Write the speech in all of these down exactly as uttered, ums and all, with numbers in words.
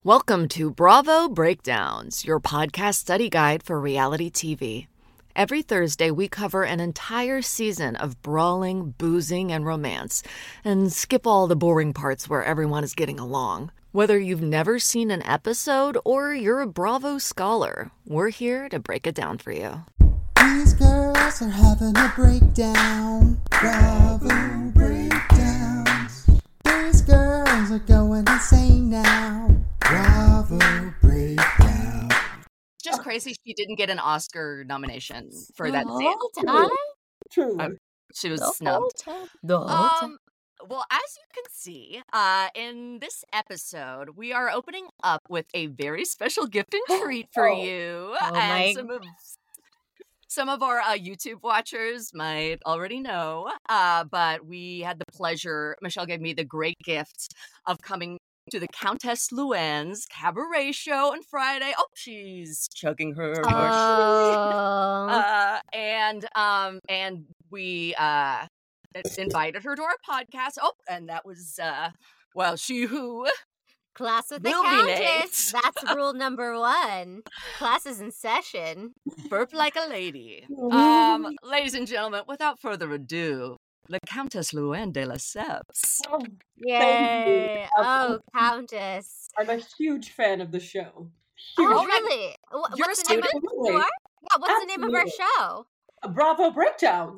Welcome to Bravo Breakdowns, your podcast study guide for reality T V. Every Thursday, we cover an entire season of brawling, boozing, and romance, and skip all the boring parts where everyone is getting along. Whether you've never seen an episode or you're a Bravo scholar, we're here to break it down for you. These girls are having a breakdown. Bravo breakdowns. These girls are going insane now. Bravo breakdown. Just crazy she didn't get an Oscar nomination for that The scene. whole time? Truly. Um, She was The whole snubbed. time? The whole time? Um, well, as you can see, uh, in this episode, we are opening up with a very special gift and treat for Oh. you. Oh and my- some of some of our uh, YouTube watchers might already know, uh, but we had the pleasure, Michelle gave me the great gift of coming to the Countess Luann's cabaret show on Friday. Oh, she's chugging her martini. Oh. Uh, and um, and we uh invited her to our podcast. Oh, and that was uh, well, she who Class with the will be Countess. late. That's rule number one. Class is in session. burped like a lady. Um, ladies and gentlemen, without further ado, the Countess Luann de Lesseps. Oh, Yay. you. Oh, Countess. I'm a huge fan of the show. Oh, Huge. really? Wh- You're What's a the name of student? Absolutely. you are? Yeah, what's the name of our Absolutely. show? Bravo breakdowns.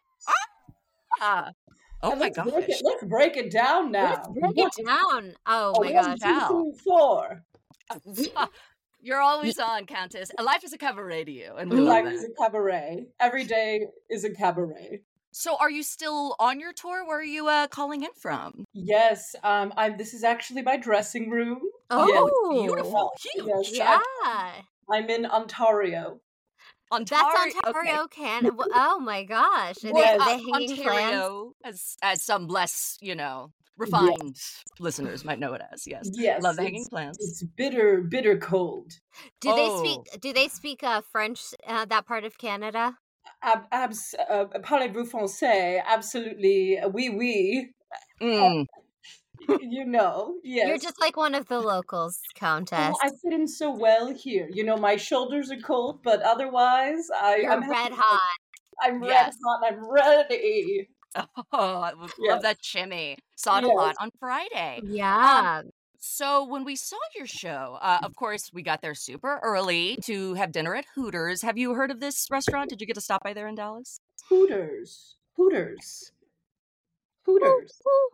Ah, oh And my let's gosh. break it, let's break it down now. Let's break it down. Oh, Oh, my what's gosh. Tell. season four? Ah, You're always on, Countess. Life is a cabaret to you, and we love Life that. is a cabaret. Every day is a cabaret. So, are you still on your tour? Where are you uh, calling in from? Yes, um, I'm. This is actually my dressing room. Oh, Beautiful, huge. Yes, Yeah. I'm, I'm in Ontario. Ontario. That's Ontario, Okay. Canada. Oh my gosh. And Well, the, uh, the hanging plans. Ontario, as as some less, you know, refined listeners might know it as. Yes, Yes, love the hanging it's, plants. it's bitter, bitter cold. Do they Oh. speak do they speak uh, French uh, that part of Canada? Ab, abs, uh, parlez-vous français? Absolutely, oui, oui. Mm. You know, yes. You're just like one of the locals, Countess. Oh, I fit in so well here. You know, my shoulders are cold, but otherwise, I, You're I'm red happy. hot. I'm red Yes. hot. I'm ready. Oh, I would Yes. love that shimmy. Saw it a Yes. lot on Friday. Yeah. So when we saw your show, uh, of course, we got there super early to have dinner at Hooters. Have you heard of this restaurant? Did you get to stop by there in Dallas? Hooters. Hooters. Hooters.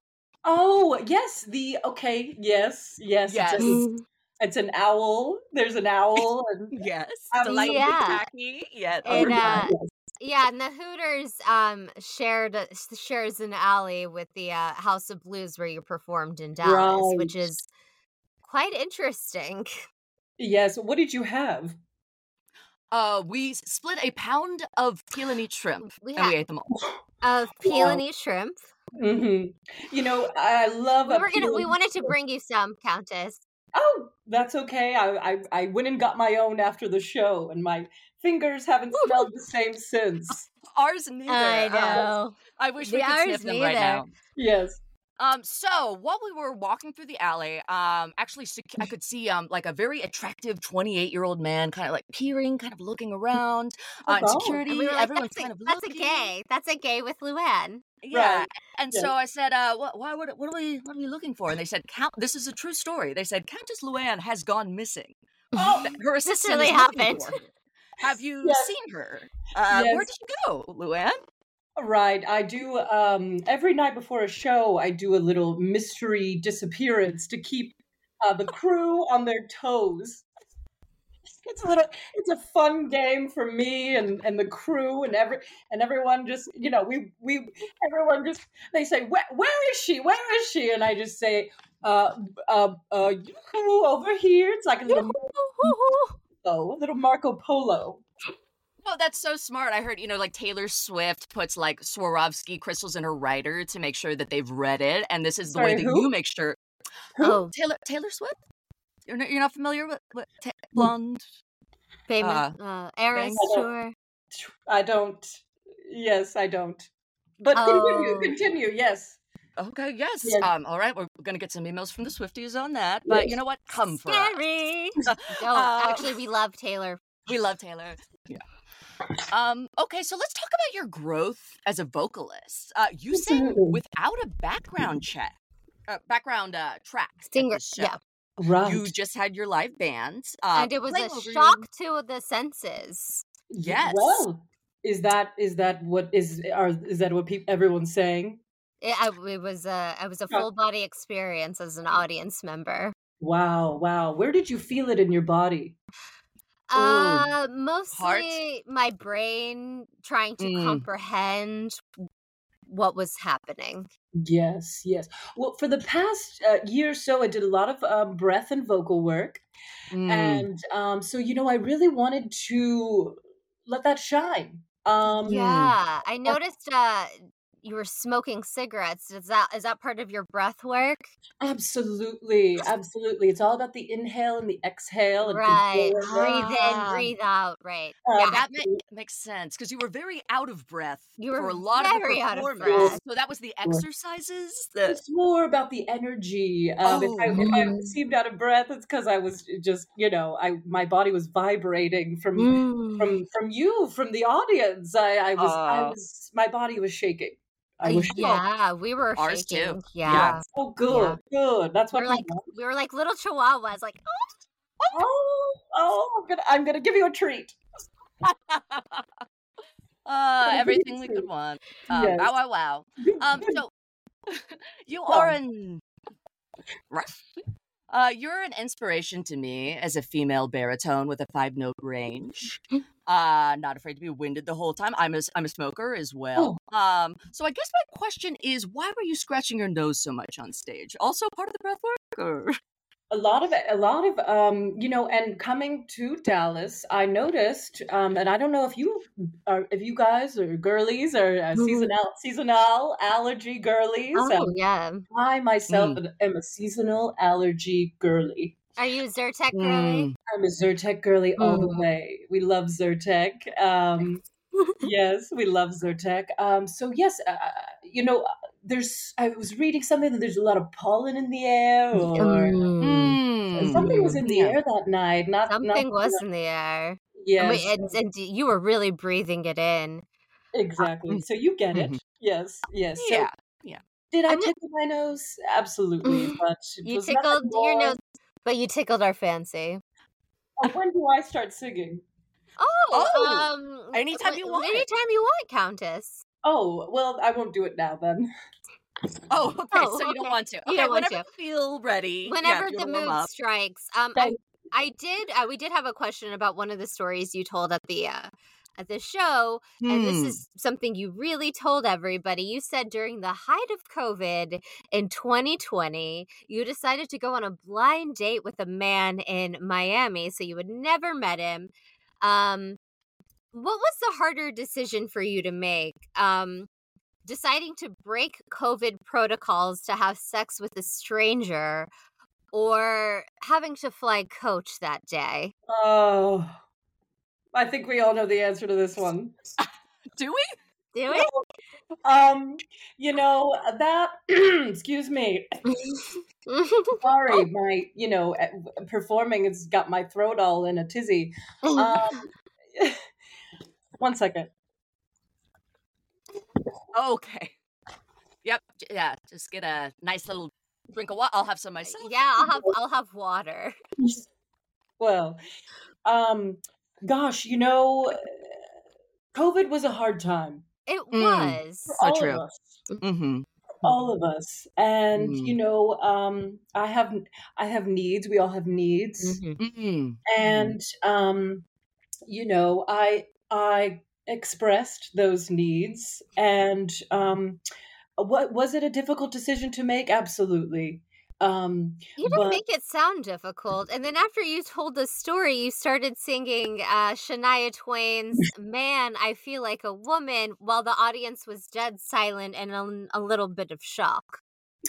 Oh, yes. The okay. Yes. Yes. Yes. It's, a, it's an owl. There's an owl. And, Yes. Absolutely. Delightfully Yeah. tacky. Yeah. oh, And, yeah, uh, yes. Yeah, and the Hooters um shared a- shares an alley with the uh, House of Blues where you performed in Dallas, which Right. is quite interesting. Yes. What did you have? Uh, we s- split a pound of peelini shrimp, We and we had ate them all. of peelini shrimp. hmm You know, I love. We a were gonna we peeling- wanted to bring you some, Countess. Oh, that's okay. I, I I went and got my own after the show, and my fingers haven't smelled the same since. Ours neither. I Uh, know. I wish The we could ours sniff them right neither. now. Yes. Um, so while we were walking through the alley, um, actually, sec- I could see um like a very attractive twenty-eight-year-old man, kind of like peering, kind of looking around. Uh, and Oh. security, And we were like, everyone's that's a, kind of that's a looking. gay. That's a gay with Luann. Yeah. Right. And Yes. so I said, uh, what, why would, what are we, what are we looking for? And they said, Count, this is a true story. They said, Countess Luann has gone missing. Oh, Th- Her assistant really is looking happened. for her. Have you Yes. seen her? Uh, Where Yes. did she go, Luann? right. I do. Um, every night before a show, I do a little mystery disappearance to keep uh, the crew on their toes. It's a little. It's a fun game for me and, and the crew and every and everyone. Just you know, we we everyone just they say where where is she? Where is she? And I just say uh uh uh yoo-hoo, over here. It's like a little Marco, a little Marco Polo. Oh, that's so smart. I heard, you know, like Taylor Swift puts like Swarovski crystals in her writer to make sure that they've read it. And this is the way Sorry, that who? you make sure. Oh, Taylor Taylor Swift? You're not, you're not familiar with, with ta- blonde? famous Uh, uh, Eras I don't- tour. I don't. Yes, I don't. But continue. Oh. Continue. Yes. Okay, yes. Yes, Um, all right, we're gonna get some emails from the Swifties on that, but you yes. know what? Come for us. Scary. Don't. Uh, Actually, we love Taylor. we love Taylor. Yeah. Um, okay, so let's talk about your growth as a vocalist. Uh, you sang Absolutely. without a background check, uh, background uh, track at Singer. the show. Yeah. Right. You just had your live band, uh, And it was playing a over shock your- to the senses. Y- Yes. Well, is that is that what is are is that what people everyone's saying? It, I, it was a it was a Shock. full body experience as an audience member. Wow, wow. Where did you feel it in your body? Ooh, Uh, heart. mostly my brain trying to Mm. comprehend what was happening. Yes, yes. Well, for the past uh, year or so, I did a lot of um, breath and vocal work, Mm. and um, so you know, I really wanted to let that shine. Um, Mm. Yeah, I uh, noticed uh you were smoking cigarettes. Is that is that part of your breath work? absolutely, absolutely. It's all about the inhale and the exhale and Right. controlling. Breathe in, Ah, breathe out. Right. Um, Yeah. that ma- makes sense because you were very out of breath You for were a lot of the very out of performance. breath. So that was the Sure. exercises. The It's more about the energy. Um, if I oh, if I Mm. seemed out of breath, it's because I was just, you know, I my body was vibrating from Mm. from from you, from the audience. I, I was I uh, was my body was shaking. I Uh, was well, yeah, we were ours too. shaking. Yeah. Yeah. oh Yeah. good, good. That's We what were we like want. we were like little chihuahuas, like, Oh, oh, I'm gonna I'm gonna give you a treat. uh, I'm gonna give you everything a we treat. could want. Um, Yes. wow, wow, wow. Um, so you Go are on. an uh, you're an inspiration to me as a female baritone with a five note range. Uh, not afraid to be winded the whole time. I'm a I'm a smoker as well. Oh, Um, so I guess my question is, why were you scratching your nose so much on stage? Also part of the breath work, or a lot of it, a lot of um, you know, and coming to Dallas, I noticed, um, and I don't know if you are, if you guys or girlies are uh, Mhm. seasonal seasonal allergy girlies. oh Um, yeah. I myself mm, am a seasonal allergy girly. Are you Zyrtec girly? mm, I'm a Zyrtec girly all the Mm. way. We love Zyrtec. Um, yes, we love Zyrtec. Um, so yes, uh, you know, there's. I was reading something that there's a lot of pollen in the air, or Mm. something was mm, in the yeah. air that night. Not, not. Something was in the air. And, we, Yes, and, and you were really breathing it in. exactly. So you get it. Mhm. Yes, yes. So Yeah, yeah. did I I'm tickle my nose? Absolutely, but it You was nothing tickled your more. nose, but you tickled our fancy. Oh, when do I start singing? Oh, Oh, um, anytime wh- you want. anytime you want, Countess. Oh, well, I won't do it now then. Oh, okay. Oh, So you don't okay. want to. You Okay, don't want whenever to. you feel ready. Yeah, Whenever if you the want to warm mood up. strikes. Um, I Thank I did. Uh, we did have a question about one of the stories you told at the uh, at the show, and this Hmm. is something you really told everybody. You said during the height of COVID in twenty twenty, you decided to go on a blind date with a man in Miami, so you had never met him. Um, what was the harder decision for you to make? Um, deciding to break COVID protocols to have sex with a stranger, or having to fly coach that day? Oh, I think we all know the answer to this one. Do we? Do No, um, you know that. Excuse me. it? Sorry, my you know eh, performing has got my throat all in a tizzy. Um, one second. Okay. Yep. j- Yeah. Just get a nice little drink of water. I'll have some myself. Yeah, I'll have I'll have water. Well, um, gosh, you know, COVID was a hard time It Mm, was. for so all true. of us. Mm-hmm. All of us, and you Mm. know, um, I have I have needs. We all have needs, Mhm. Mm. Mm. and um, you know, I I expressed those needs, and um, what was it a difficult decision to make? Absolutely. Um, You didn't but make it sound difficult. And then after you told the story, you started singing uh, Shania Twain's Man, I Feel Like a Woman, while the audience was dead silent and a, a little bit of shock.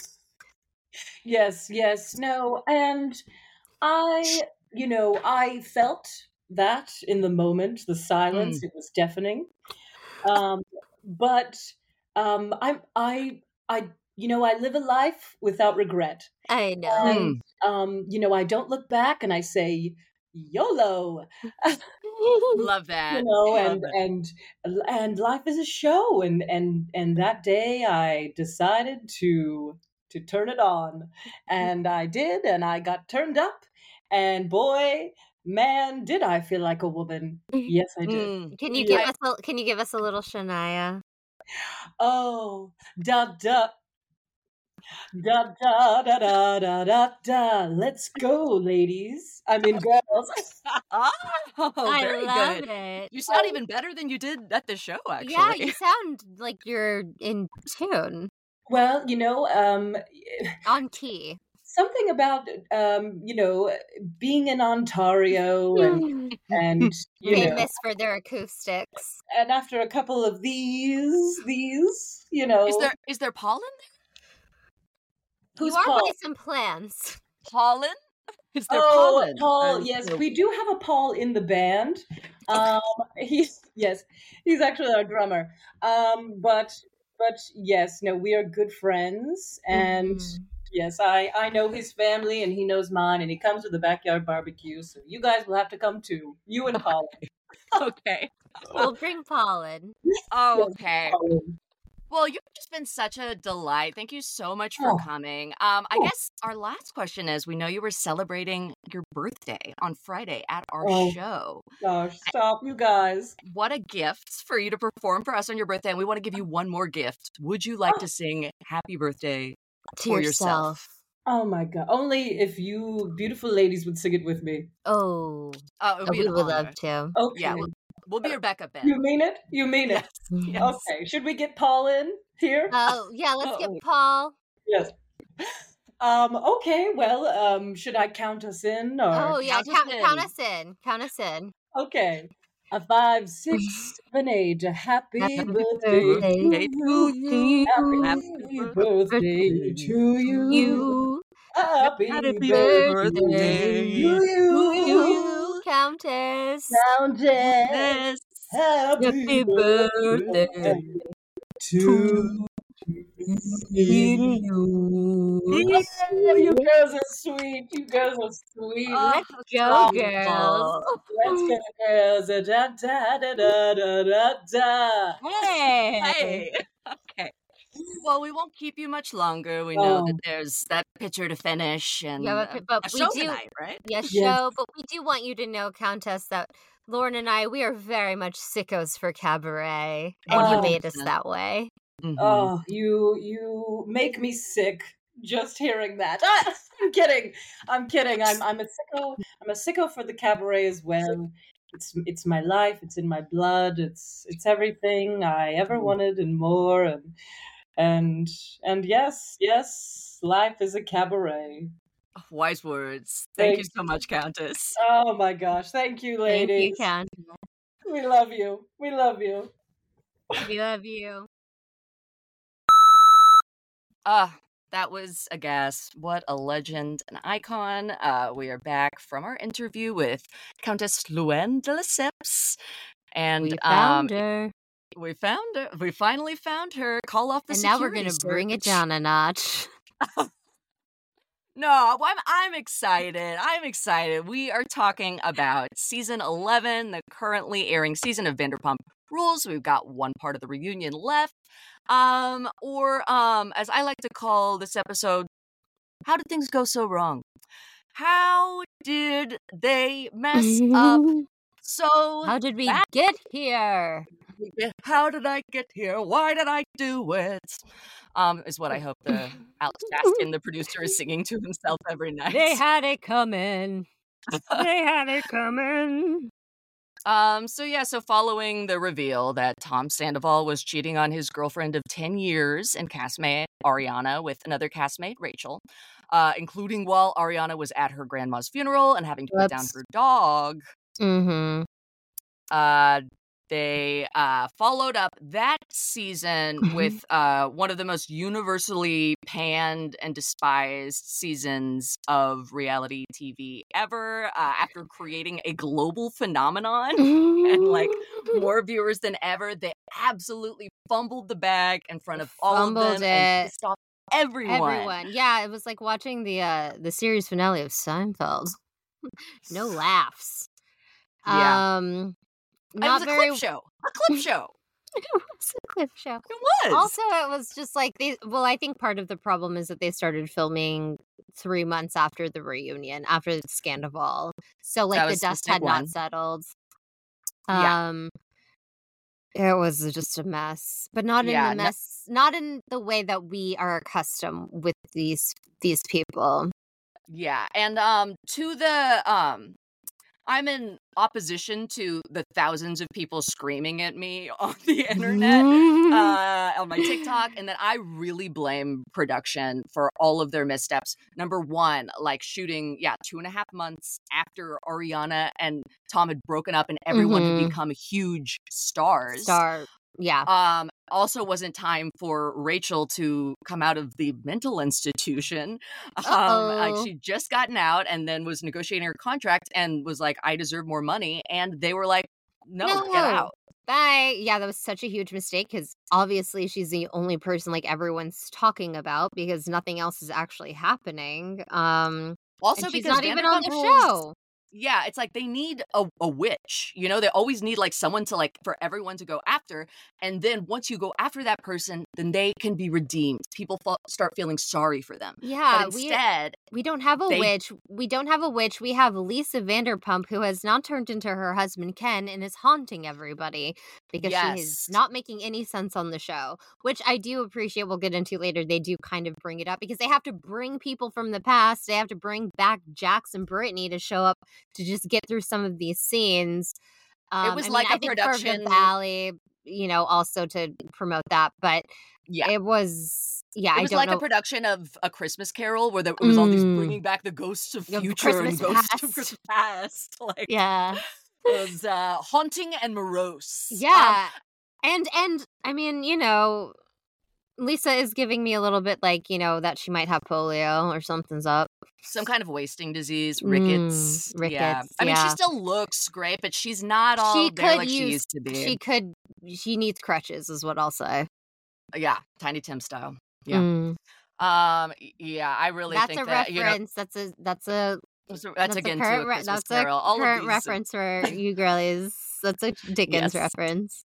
yes, yes, no, and I, you know, I felt that in the moment, the silence, Mm. it was deafening. Um, but um, I'm, I, I, you know, I live a life without regret. I know. And, um, you know, I don't look back and I say, YOLO. Love that. You know, Love and it. and and life is a show, and and and that day I decided to to turn it on, and I did, and I got turned up, and boy, man, did I feel like a woman. Yes, I did. Mm. Can you give Yeah. us a Can you give us a little Shania? Oh, da da da da da da da da da. Let's go, ladies. I mean, girls. Oh, I very love good. it. You sound even better than you did at the show, actually. Yeah, you sound like you're in tune, Well, you know, um, on key. something about um, you know, being in Ontario and and you know, Famous for their acoustics. and after a couple of these these, you Is know, there is there pollen who's you are Paul? by some plants. there? Pollen? Is there Oh, pollen? Paul. Um, Yes, so- we do have a Paul in the band. Um, he's yes, he's actually our drummer. Um, but but yes, no, we are good friends, and Mhm. yes, I I know his family, and he knows mine, and he comes to the backyard barbecue. So you guys will have to come too. You and Paul. Okay. We'll bring pollen. Okay. Colin. Well, you've just been such a delight. Thank you so much for Oh. coming. Um, I Oh. guess our last question is, we know you were celebrating your birthday on Friday at our Oh. show. Gosh, stop, you guys. What a gift for you to perform for us on your birthday, and we want to give you one more gift. Would you like Oh. to sing Happy Birthday To for yourself. yourself? Oh my God! Only if you beautiful ladies would sing it with me. Oh, Oh, it would oh, be we an would honor. love to. Okay. Yeah, we'll, we'll be your backup band. You mean it? You mean it? Yes, yes. Okay. Should we get Paul in here? Oh, yeah, let's get Oh. Paul. Yes. Um, okay, well, um, should I count us in or Oh, yeah, count us count, count in. us in. Count us in. okay. A five, six, seven, eight. Happy, Happy birthday, birthday to to you. you. Happy birthday to you. You. Happy, Happy birthday birthday to To you. you, Countess. Countess. Yes. Happy, Happy birthday birthday to you. you. Oh, you girls are sweet. You girls are sweet. Oh, Let's that's go, so girls. beautiful. Let's go, girls. Da, da, da, da, da, da, da. Hey. Hey. Okay. Well, we won't keep you much longer. We know that Oh, there's that picture to finish and Yeah, uh, but, but a we show do, tonight, right? yes, yes. show, but we do want you to know, Countess, that Lauren and I, we are very much sickos for cabaret, and you Oh, made us one hundred percent. that way. Mhm. oh, you you make me sick just hearing that. Ah, I'm kidding. I'm kidding. I'm I'm a sicko. I'm a sicko for the cabaret as well. It's it's my life. It's in my blood. It's it's everything I ever wanted and more. And and and yes, yes, life is a cabaret. Wise words. Thank you Thank so much, Countess. Oh my gosh. Thank you, Thank you, ladies. Countess. We love you. We love you. We love you. Ah, that was a gas. What a legend, an icon. Uh, we are back from our interview with Countess Luann de Lesseps. And We um, found her. we found her. We finally found her. Call off the And now we're security going to bring it search. down a notch. No, I'm I'm excited. I'm excited. We are talking about season eleven, the currently airing season of Vanderpump Rules. We've got one part of the reunion left. Um, or um, as I like to call this episode, how did things go so wrong? How did they mess up so How did we bad? get here? How did I get here? Why did I do it? Um, is what I hope the Alex Baskin, the producer, is singing to himself every night. They had it coming. They had it coming. Um, so yeah, so following the reveal that Tom Sandoval was cheating on his girlfriend of ten years and castmate Ariana with another castmate, Rachel, uh, including while Ariana was at her grandma's funeral and having to put down Whoops. her dog, Mm-hmm. uh, they uh, followed up that season with uh, one of the most universally panned and despised seasons of reality T V ever, uh, after creating a global phenomenon and like more viewers than ever. They absolutely fumbled the bag in front of all Fumbled of them and it. pissed off everyone. Everyone. Yeah, it was like watching the uh the series finale of Seinfeld. No laughs. Yeah. Um It not was a very clip show. A clip show. It was a clip show. It was. Also, it was just like they well, I think part of the problem is that they started filming three months after the reunion, after the Scandival. So like That the was dust mistake had one. not settled. Yeah. Um it was just a mess. But not in Yeah, the no- mess not in the way that we are accustomed with these these people. Yeah, and um to the um I'm in opposition to the thousands of people screaming at me on the internet, uh, on my TikTok, and that I really blame production for all of their missteps. Number one, like shooting, yeah, two and a half months after Ariana and Tom had broken up and everyone Mhm. had become huge stars. Star yeah. Um, also wasn't time for Rachel to come out of the mental institution. Um, like Uh-oh. she'd just gotten out and then was negotiating her contract and was like, I deserve more money. And they were like, no, get out. Bye. Yeah, that was such a huge mistake because obviously she's the only person like everyone's talking about because nothing else is actually happening. Um, Also and she's because not even on Vanderpump the Rules- show. Yeah, it's like they need a, a witch. You know, they always need like someone to like for everyone to go after. And then once you go after that person, then they can be redeemed. People fa- start feeling sorry for them. Yeah, But we instead, we don't have a they- witch. We don't have a witch. We have Lisa Vanderpump, who has now turned into her husband Ken and is haunting everybody because she is Yes. not making any sense on the show, which I do appreciate. We'll get into later. They do kind of bring it up because they have to bring people from the past. They have to bring back Jax and Brittany to show up to just get through some of these scenes. Um, was I mean, like I a think production- for Valley, you know, also to promote that, but yeah. it was, yeah, It I was don't like know. a production of A Christmas Carol where there, it was all these Mm. bringing back the ghosts of Of future Christmas and ghosts past. of Christmas past. Like, Yeah. it was uh, haunting and morose. Um, Yeah. and and I mean, you know, Lisa is giving me a little bit like, you know, that she might have polio or something's up. some kind of wasting disease, Mm, rickets. Yeah. rickets, I mean, she yeah. still looks great, but she's not all She there could like she use- used to be. She could she needs crutches is what I'll say. Yeah, Tiny Tim style. Yeah. Mm. Um. y- Yeah, I really That's think a that you know reference. That's a that's a that's, that's, that's again a to current a re- Christmas that's Carol. a All of current these. reference for you girlies. That's a Dickens Yes. reference.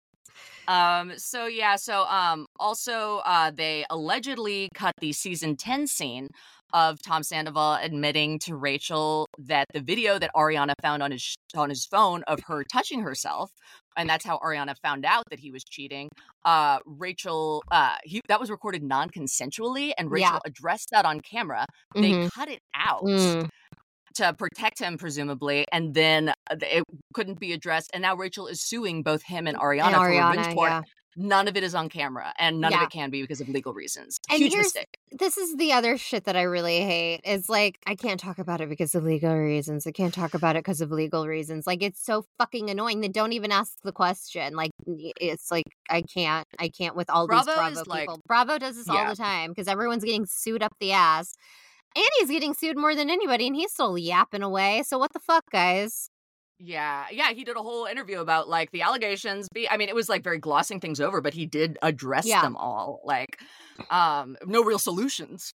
Um, so yeah, so um also uh they allegedly cut the season ten scene of Tom Sandoval admitting to Rachel that the video that Ariana found on his on his phone of her touching herself, and that's how Ariana found out that he was cheating. Uh Rachel uh he that was recorded non-consensually, and Rachel Yeah. addressed that on camera. They Mhm. cut it out. Mm. To protect him, presumably, and then uh, it couldn't be addressed. And now Rachel is suing both him and Ariana And for Ariana, revenge porn. yeah. None of it is on camera, and none Yeah. of it can be because of legal reasons. And Huge here's- mistake. This is the other shit that I really hate. Is like I can't talk about it because of legal reasons. I can't talk about it because of legal reasons. Like it's so fucking annoying. They don't even ask the question. Like y- it's like I can't. I can't with all Bravo these Bravo is people. like- Bravo does this all Yeah. the time because everyone's getting sued up the ass. Andy's getting sued more than anybody, and he's still yapping away. So what the fuck, guys? Yeah, yeah, he did a whole interview about like the allegations. Be, I mean, it was like very glossing things over, but he did address Yeah. them all. Like, um, no real solutions,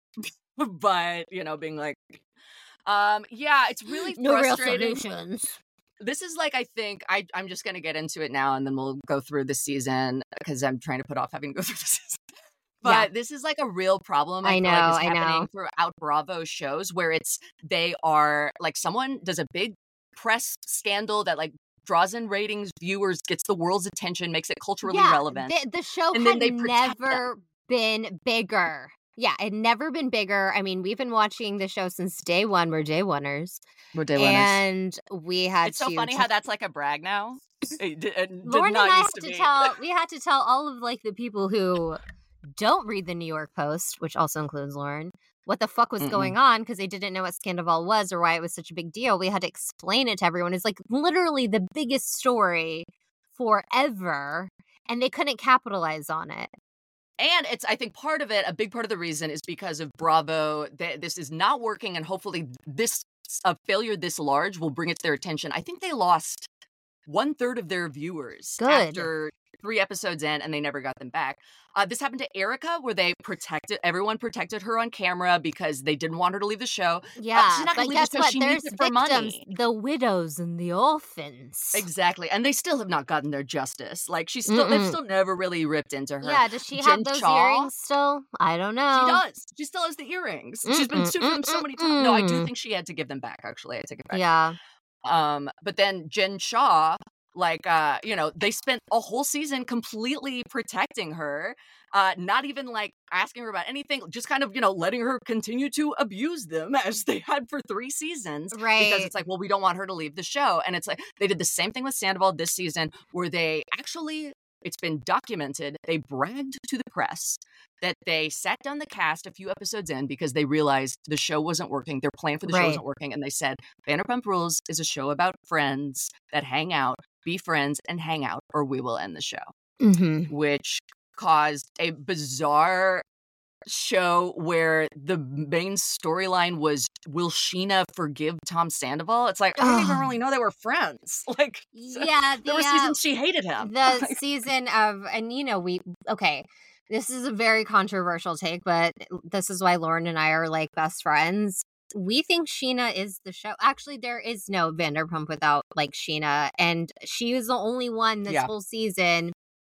but you know, being like, um, yeah, it's really No real frustrating. solutions. This is like I think I I'm just gonna get into it now, and then we'll go through the season because I'm trying to put off having to go through the season. But Yeah. this is like a real problem. I feel know, like is I happening know. throughout Bravo shows where it's they are like someone does a big press scandal that like draws in ratings, viewers, gets the world's attention, makes it culturally yeah, relevant. The, the show And then had they protect never been bigger. Yeah, it had never been bigger. I mean, we've been watching the show since day one. We're day oneers. We're day And we had It's so to funny t- how that's like a brag now. It did, it did Lauren not and I used had to to be. tell we had to tell all of like the people who don't read the New York Post, which also includes Lauren, what the fuck was Mm-mm. going on because they didn't know what Scandival was or why it was such a big deal. We had to explain it to everyone. It's like literally the biggest story forever, and they couldn't capitalize on it. And it's, I think part of it, a big part of the reason is because of Bravo. That this is not working, and hopefully this a failure this large will bring it to their attention. I think they lost one third of their viewers Good. after three episodes in and they never got them back. Uh, this happened to Erica, where they protected everyone protected her on camera because they didn't want her to leave the show. Yeah, uh, she's not but gonna leave guess the show. what? She There's needs it for victims, money. the widows and the orphans. Exactly, and they still have not gotten their justice. Like she's still, they've Mm-mm. still never really ripped into her. Yeah, does she Jen have those Shaw, earrings still? I don't know. She does. She still has the earrings. She's been Mm-mm, sued for them so many times. No, I do mm-mm. think she had to give them back. Actually, I take it back. Yeah. Um, but then Jen Shaw, like, uh, you know, they spent a whole season completely protecting her, uh, not even like asking her about anything, just kind of, you know, letting her continue to abuse them as they had for three seasons. Because Right. it's like, well, we don't want her to leave the show. And it's like, they did the same thing with Sandoval this season, where they actually, it's been documented, they bragged to the press that they sat down the cast a few episodes in because they realized the show wasn't working. Their plan for the show Right. wasn't working. And they said, Vanderpump Rules is a show about friends that hang out, be friends and hang out, or we will end the show. Mm-hmm. Which caused a bizarre show where the main storyline was, will Sheena forgive Tom Sandoval? It's like, I don't even Ugh. really know they were friends. Like, Yeah, the, there were uh, seasons she hated him. the Like, season of, and you know, we, okay, this is a very controversial take, but this is why Lauren and I are like best friends. We think Sheena is the show. Actually, there is no Vanderpump without like Sheena, and she was the only one this Yeah. whole season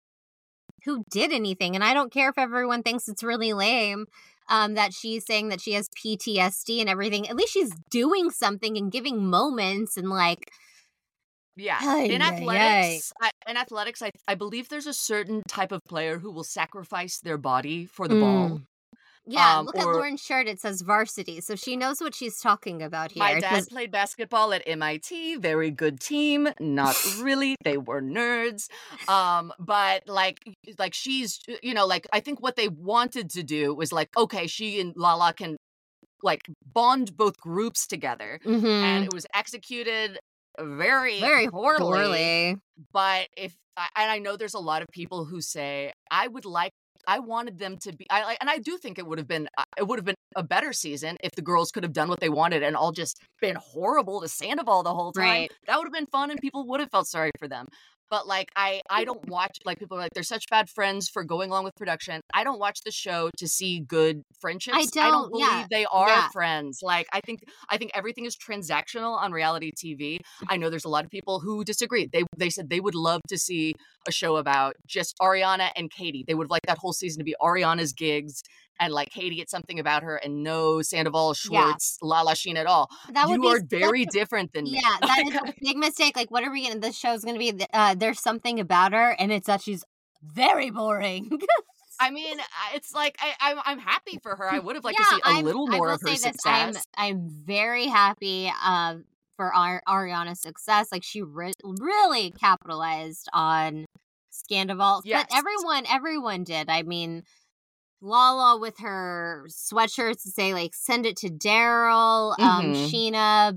who did anything. And I don't care if everyone thinks it's really lame um, that she's saying that she has P T S D and everything. At least she's doing something and giving moments and like, yeah. Ay, In ay, athletics, I, in athletics, I, I believe there's a certain type of player who will sacrifice their body for the ball. Mm. Yeah, Um, look at or- Lauren's shirt. It says varsity. So she knows what she's talking about here. My It dad was- played basketball at M I T. Very good team. Not really. They were nerds. Um, but like, like she's, you know, like I think what they wanted to do was like, okay, she and Lala can like bond both groups together, Mhm. and it was executed very, very poorly. poorly. But if, I- and I know there's a lot of people who say, I would like, I wanted them to be, I like, and I do think it would have been, uh, it would have been a better season if the girls could have done what they wanted and all just been horrible to Sandoval the whole time. Right. That would have been fun and people would have felt sorry for them. But like, I, I don't watch, like people are like, they're such bad friends for going along with production. I don't watch the show to see good friendships. I don't- believe yeah, they are yeah. friends. Like, I think, I think everything is transactional on reality T V. I know there's a lot of people who disagree. They, they said they would love to see a show about just Ariana and Katie. They would have liked that whole season to be Ariana's gigs and like Katie get something about her and no Sandoval, Schwartz, Lala Sheen at all. That would You be are such very a- different than me. Yeah, that is a big mistake. Like, what are we going to, this show's going to be, uh, there's something about her, and it's that she's very boring. I mean, I- it's like I, I'm I'm happy for her. I would have liked yeah, to see a I'm- little I more will of her say this, I'm, success. I'm very happy uh, for Ar- Ariana's success. Like, she re- really capitalized on Scandival. Yes. But everyone, everyone did. I mean, Lala with her sweatshirts to say, like, send it to Daryl. Um, Mhm. Sheena,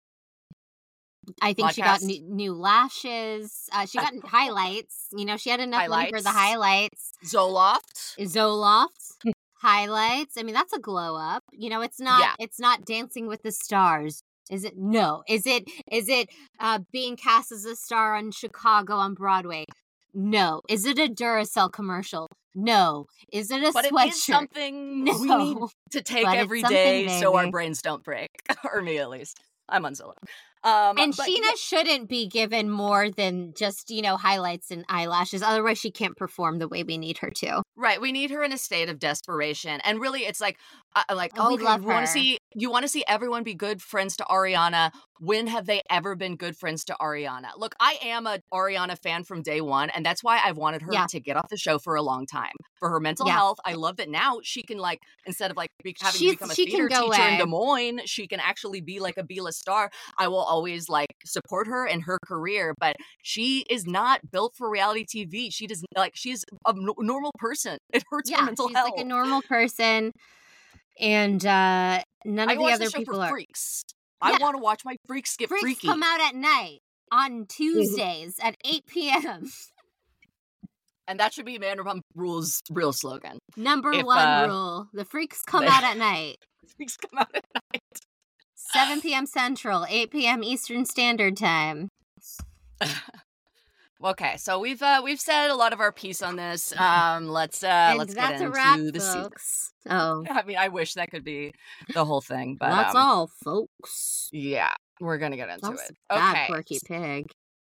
I think she got Podcast. new, new lashes. Uh, she got highlights. You know, she had enough money for the Highlights. highlights. Zoloft. Zoloft highlights. I mean, that's a glow up. You know, it's not Yeah. it's not Dancing with the Stars. Is it? No. Is it is it uh being cast as a star on Chicago on Broadway? No. Is it a Duracell commercial? No. Is it a But it sweatshirt? is something No. we need to take But it's every something, day so our baby. brains don't break. Or me at least. I'm on Zoloft. Um, And but Sheena yeah, shouldn't be given more than just, you know, highlights and eyelashes. Otherwise, she can't perform the way we need her to. right, we need her in a state of desperation. And really it's like uh, like Oh, we okay, love you want her. to see you want to see everyone be good friends to Ariana. When have they ever been good friends to Ariana? Look, I am a Ariana fan from day one, and that's why I've wanted her Yeah. to get off the show for a long time. For her mental Yeah. health, I love that now she can like instead of like be, having She's- to become a she can theater go teacher in away. Des Moines, she can actually be like a B-list star. I will always like support her in her career, but she is not built for reality T V. She does like she's a n- normal person. It hurts her Yeah, mental she's health. like a normal person. And uh none I of the watch other the show people for are. freaks. I Yeah. want to watch my freaks get Freaks freaky. come out at night on Tuesdays at eight p.m. And that should be Vanderpump Rules' real slogan. Number If, one uh, rule. The freaks come they- out at night. Freaks come out at night. seven p.m. Central, eight p.m. Eastern Standard Time. Okay, so we've uh, we've said a lot of our piece on this. Um, let's uh, And let's that's get a into wrap, the season. folks. Oh, I mean, I wish that could be the whole thing, but that's um, all, folks. yeah, we're gonna get into That was it. bad, Okay, Porky Pig.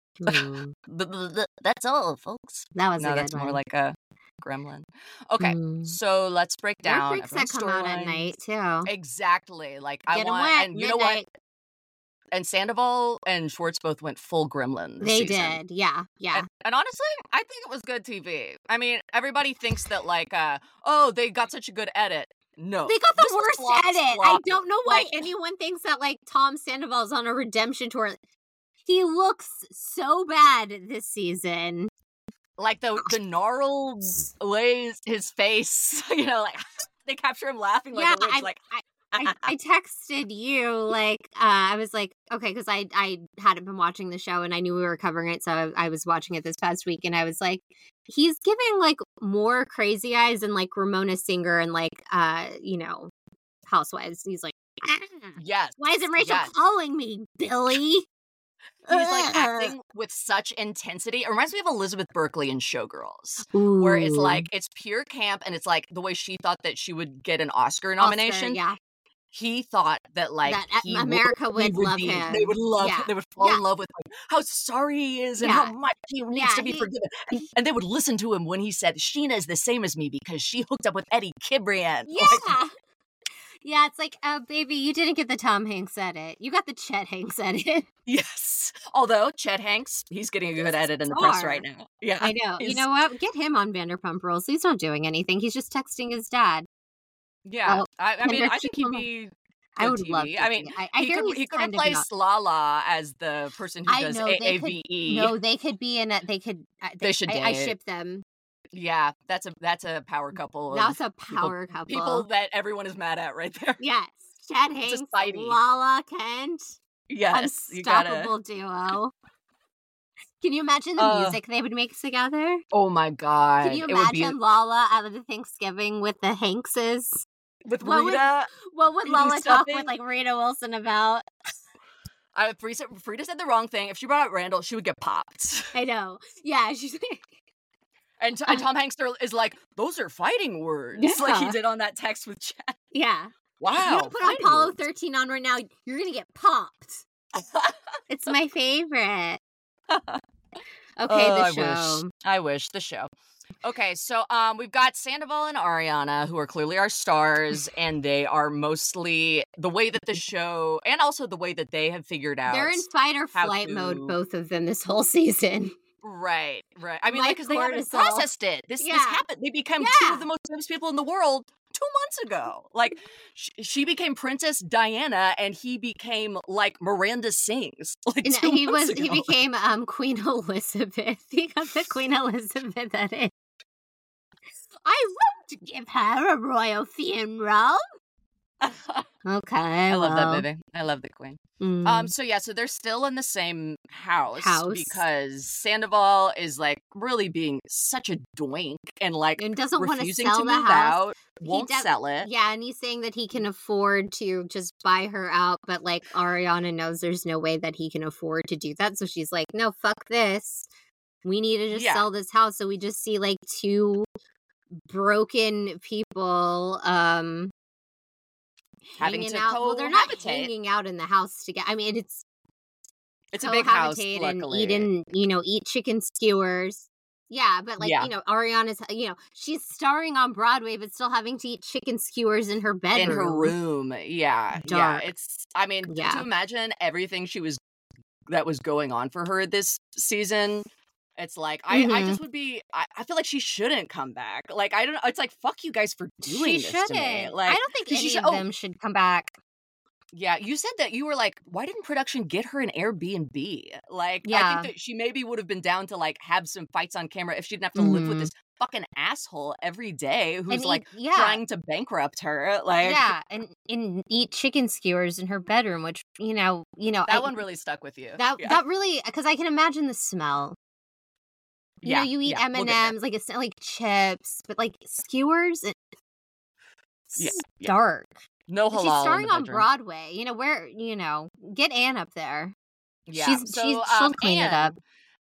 Hmm. that's all, folks. That was No, a good that's one. more like a gremlin. Okay, Mm. so let's break Or down freaks that everyone's come out at storylines. night, too. Exactly. Like I Get 'em want, wet, and you know what? midnight. And Sandoval and Schwartz both went full gremlin this They season. did, yeah, yeah. And, and honestly, I think it was good T V. I mean, everybody thinks that like, uh, oh, they got such a good edit. No, They got the this was worst flop- edit. I sloppy. don't know why Like, anyone thinks that, like, Tom Sandoval's on a redemption tour. He looks so bad this season. like the the gnarled ways his face, you know, like they capture him laughing like Yeah, a witch. I- like, I, I texted you, like, uh, I was like, okay, because I, I hadn't been watching the show and I knew we were covering it, so I, I was watching it this past week, and I was like, he's giving, like, more Crazy Eyes than, like, Ramona Singer and, like, uh, you know, Housewives. He's like, ah, yes, why isn't Rachel yes. calling me, Billy? He's like Ugh. acting with such intensity. It reminds me of Elizabeth Berkley in Showgirls, where it's Ooh. like it's pure camp, and it's like the way she thought that she would get an Oscar Oscar, nomination. yeah. He thought that like That, uh, he America would, he would love be, him. They would love. Yeah. They would fall Yeah. in love with like, how sorry he is and Yeah. how much he needs Yeah, to be he- forgiven. And, and they would listen to him when he said, "Sheena is the same as me because she hooked up with Eddie Cibrian." Yeah. Like, Yeah, it's like, oh, baby, you didn't get the Tom Hanks edit. You got the Chet Hanks edit. yes. Although Chet Hanks, he's getting a good He's a edit in the press star. right now. Yeah. I know. You he's- know what? Get him on Vanderpump Rules. He's not doing anything. He's just texting his dad. Yeah. Oh, I, I mean, I think he'd Vanderpump- be. I good would T V. love to I mean, see- I, I he hear could, he's he could kind of replace not- Lala as the person who I does know, A- they could- AVE. No, they could be in a. They could. Uh, they, They should I, I date. ship them. Yeah, that's a that's a power couple. Of That's a power couple. people that everyone is mad at right there. Yes, Chad It's a Hanks, Spidey. Lala Kent, Yes, you gotta. unstoppable duo. Can you imagine the Uh, music they would make together? Oh my god! Can you it would be imagine Lala at the Thanksgiving with the Hankses? with what would- Rita. What would Eating Lala talk stuffing? with like Rita Wilson about? I, Frida, Frida said the wrong thing. If she brought up Randall, she would get popped. I know. Yeah, she's And, and Tom Hanks is like, those are fighting words, like he Yeah. did on that text with Chad. yeah. Wow, You don't put fighting Apollo words. thirteen on right now, you're gonna get popped. It's my favorite. Okay, Oh, the I show. wish. I wish the show. Okay, so um, we've got Sandoval and Ariana, who are clearly our stars, and they are mostly the way that the show, and also the way that they have figured out. They're in fight or how flight to- mode, both of them, this whole season. Right, right. I mean, My like, because they haven't cortisol. processed it. This, Yeah. this happened. They became two Yeah. of the most famous people in the world two months ago. Like, sh- she became Princess Diana, and he became like Miranda Sings. Like And two he months was he ago. became um Queen Elizabeth. He got the Queen Elizabeth edit. I won't give her a royal funeral. Okay, I love well, that baby. I love the queen. mm. Um, so yeah, so they're still in the same house, House. because Sandoval is like really being such a doink and like and doesn't want to refusing sell to the move house. out, He won't def- sell it. Yeah, and he's saying that he can afford to just buy her out, but like Ariana knows there's no way that he can afford to do that. So she's like, no, fuck this. We need to just Yeah. sell this house. So we just see like two broken people um Having hanging to out. Well, they're not cohabitate. hanging out in the house together. I mean, it's It's a big house, cohabitate and luckily. eat and, you know, eat chicken skewers. Yeah, but like, Yeah. you know, Ariana's, you know, she's starring on Broadway, but still having to eat chicken skewers in her bedroom. in her room. Yeah, Dark. yeah. It's. I mean, Yeah. to imagine everything she was that was going on for her this season. It's like I, I Mhm. just would be. I, I feel like she shouldn't come back. Like I don't. It's like fuck you guys for doing She this shouldn't. to me. Like I don't think she any should- of oh. them should come back. Yeah, you said that you were like, why didn't production get her an Airbnb? Like, I Yeah. think that she maybe would have been down to like have some fights on camera if she didn't have to live with Mhm. this fucking asshole every day who's And eat- like yeah. trying to bankrupt her. Like, Yeah, and, and eat chicken skewers in her bedroom, which you know, you know, that I- one really stuck with you. that yeah. that really because I can imagine the smell. You yeah, know, you eat yeah, M we'll and get there. M's like it's like chips, but like skewers, it- it's Yeah, yeah. dark. No And halal. she's in starring the on bedroom. Broadway. You know where you know get Anne up there. Yeah, she's- so she's- she'll um, clean it Anne, up.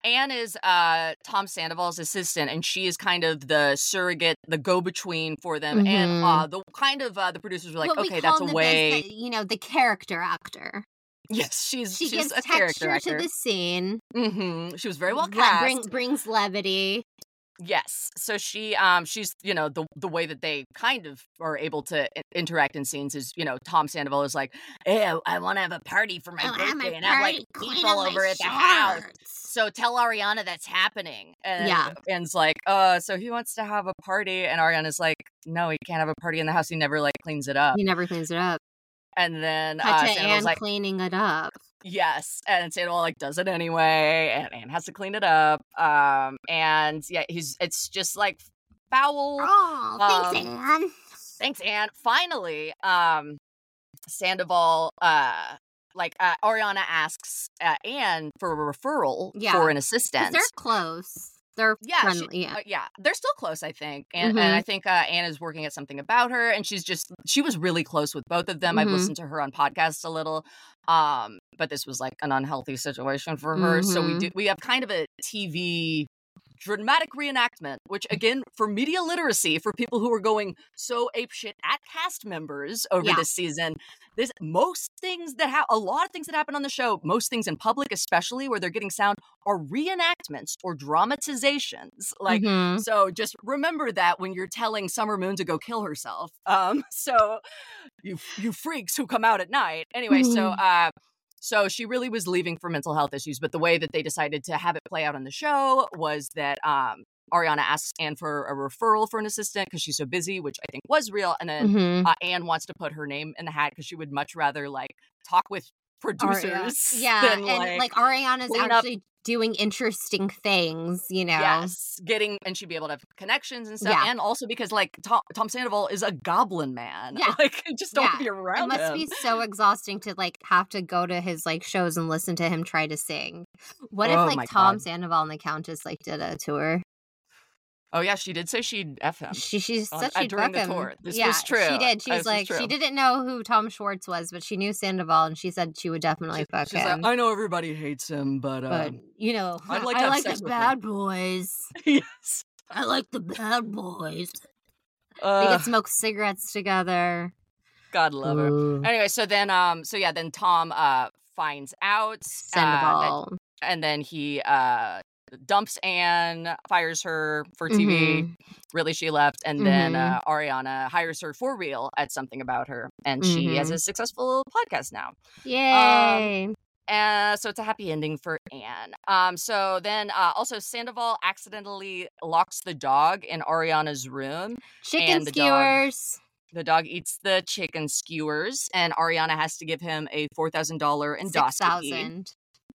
Anne is uh, Tom Sandoval's assistant, and she is kind of the surrogate, the go-between for them. Mhm. And uh, the kind of uh, the producers were like, What we okay, call that's a in the way. biz, you know, the character actor. Yes, she's She she's gives a character texture actor. to the scene. hmm She was very well le- cast. bring, brings levity. Yes. So she um she's you know the the way that they kind of are able to i- interact in scenes is, you know, Tom Sandoval is like, "Hey, I, I want to have a party for my I wanna have birthday my and have like party, clean people up my over at the house. shorts." So tell Ariana that's happening." And Yeah. Anne's like, "Uh, so he wants to have a party," and Ariana's like, "No, he can't have a party in the house. He never like cleans it up." He never cleans it up. And then Cut uh, to Sandoval's Anne like, cleaning it up. yes, and Sandoval like does it anyway, and Anne has to clean it up. Um, and yeah, he's it's just like foul. Oh, thanks, Um, Anne. Thanks, Anne. Finally, um, Sandoval, uh, like uh, Ariana asks uh, Anne for a referral Yeah. for an 'Cause assistant. they're close. They're Yeah, she- friendly. Yeah. uh, yeah, they're still close, I think, and Mhm. and I think uh, Anne is working at something about her, and she's just she was really close with both of them. I've Mhm. listened to her on podcasts a little, um, but this was like an unhealthy situation for her. So we Mhm. do we have kind of a T V dramatic reenactment, which again for media literacy for people who are going so apeshit at cast members over Yeah. this season. This most things that have a lot of things that happen on the show, most things in public, especially where they're getting sound, are reenactments or dramatizations. Like, Mhm. so just remember that when you're telling Summer Moon to go kill herself. Um, so you you freaks who come out at night. Anyway, so uh so she really was leaving for mental health issues, but the way that they decided to have it play out on the show was that um Ariana asks Anne for a referral for an assistant because she's so busy, which I think was real. And then Mhm. uh, Anne wants to put her name in the hat because she would much rather like talk with Aria- producers Yeah, than and like, like Ariana's clean up- actually doing interesting things, you know. yes, getting and she'd be able to have connections and stuff, Yeah. and also because like Tom, Tom Sandoval is a goblin man, Yeah. like I just don't want to Yeah. be It around must him. be so exhausting to like have to go to his like shows and listen to him try to sing. What if Oh like my Tom God. Sandoval and the Countess like did a tour? Oh yeah, she did say she'd f him. She she on- said uh, she'd during fuck the him. tour. This yeah, was true. she did. She Uh, was this was like she true. didn't know who Tom Schwartz was, but she knew Sandoval, and she said she would definitely She- fuck she's him. like, I know everybody hates him, but, but uh, you know, I'd like I to have like sex the with him." bad boys. yes. I like the bad boys. They Uh, could smoke cigarettes together. God love her. Ooh. Anyway, so then, um, so yeah, then Tom uh finds out, uh, that, Sandoval. and then he uh dumps Anne, fires her for T V. Mhm. Really, she left, and then Mhm. uh, Ariana hires her for real at something about her, and she has Mhm. a successful podcast now. Yay. Uh, so it's a happy ending for Anne. Um, so then uh, also Sandoval accidentally locks the dog in Ariana's room. Chicken and the dog- skewers. The dog eats the chicken skewers, and Ariana has to give him a four thousand dollar Six endoscopy. thousand.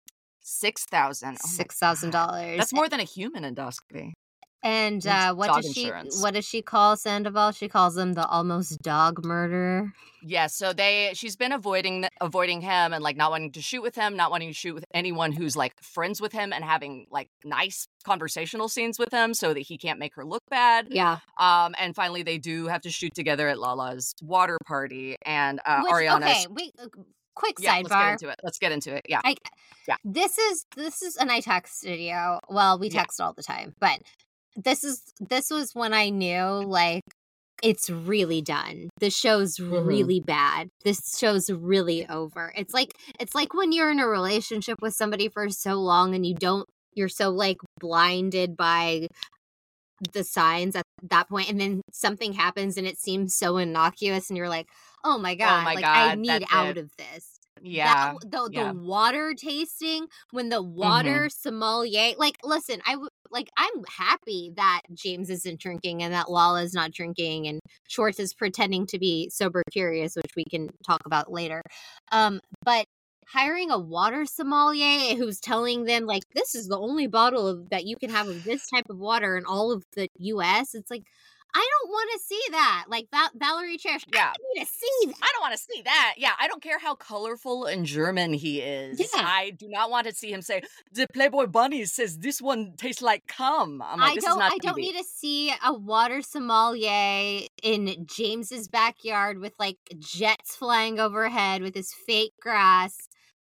Six thousand. Oh my Six thousand God. dollars. That's more than a human endoscopy. And Needs uh, what dog does she? insurance. What does she call Sandoval? She calls him the almost dog murderer. Yeah, so they she's been avoiding th- avoiding him and like not wanting to shoot with him, not wanting to shoot with anyone who's like friends with him and having like nice conversational scenes with him so that he can't make her look bad. Yeah. Um, and finally they do have to shoot together at Lala's water party, and uh, Which, Ariana. okay, wait. uh, Quick Yeah, let's get sidebar. into it. Let's get into it. Yeah. I, Yeah. This is this is, and I texted you. Well, we Yeah. text all the time, but this is this was when I knew like it's really done. The show's Mhm. really bad. This show's really over. It's like it's like when you're in a relationship with somebody for so long and you don't. You're so like blinded by the signs at that point, and then something happens and it seems so innocuous, and you're like, "Oh my god! my like I God, need that's out it. of this." Yeah. That, the, yeah. the water tasting when the water sommelier, like, listen, I would like, I'm happy that James isn't drinking and that Lala's not drinking and Schwartz is pretending to be sober curious, which we can talk about later. Um, but hiring a water sommelier who's telling them like, this is the only bottle of, that you can have of this type of water in all of the U S. It's like, I don't want to see that. Like Val- Valerie Cherish, Yeah. I don't need to see that. I don't want to see that. Yeah, I don't care how colorful and German he is. Yeah. I do not want to see him say, the Playboy Bunny says this one tastes like cum. I'm like, I this don't. is not I don't T V. need to see a water sommelier in James's backyard with like jets flying overhead with his fake grass.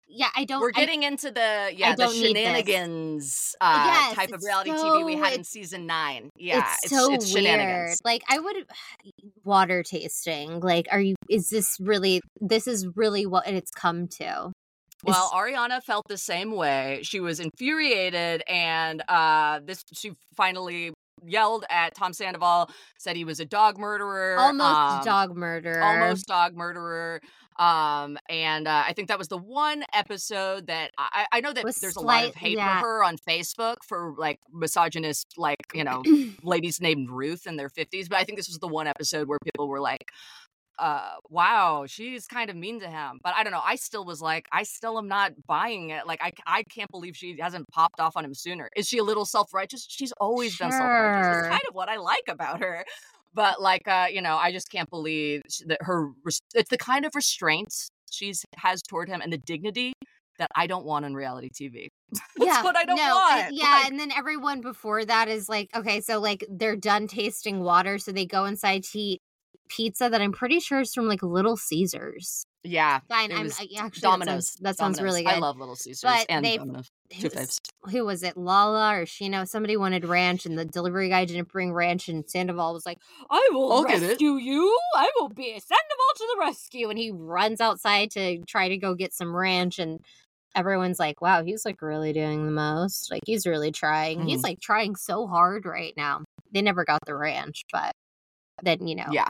Yeah, I don't. We're I, getting into the yeah I the don't need this. shenanigans uh, Yes, type of it's reality T V so- we had in it's- season nine. Yeah, it's so it's weird. shenanigans. Like, I would water tasting. Like, are you? Is this really? This is really what it's come to. Well, It's- Ariana felt the same way. She was infuriated, and uh, this she finally yelled at Tom Sandoval, said he was a dog murderer, almost um, dog murderer. almost dog murderer. Um, and uh, I think that was the one episode that I, I know that Was there's a lot of slight- hate yeah. for her on Facebook for like misogynist, like, you know, ladies named Ruth in their fifties. But I think this was the one episode where people were like, uh, wow, she's kind of mean to him. But I don't know. I still was like, I still am not buying it. Like, I, I can't believe she hasn't popped off on him sooner. Is she a little self-righteous? She's always been self-righteous. It's Sure. kind of what I like about her. But like, uh, you know, I just can't believe sh- that her, res- it's the kind of restraints she's has toward him and the dignity that I don't want in reality T V. That's yeah, what I don't no, want. uh, yeah, Like- and then everyone before that is like, okay, so like they're done tasting water, so they go inside to eat pizza that I'm pretty sure is from like Little Caesars. Yeah. Fine, it I'm was I, actually Domino's. that sounds, that sounds Domino's. really good. I love Little Caesars But and they- Domino's. Two Who's- faves. Who was it, Lala or Sheena? Somebody wanted ranch, and the delivery guy didn't bring ranch, and Sandoval was like, "I will I'll get it." rescue you. I will be Sandoval to the rescue." And he runs outside to try to go get some ranch, and everyone's like, "Wow, he's like really doing the most. Like he's really trying. Mm-hmm. He's like trying so hard right now." They never got the ranch, but then you know, Yeah.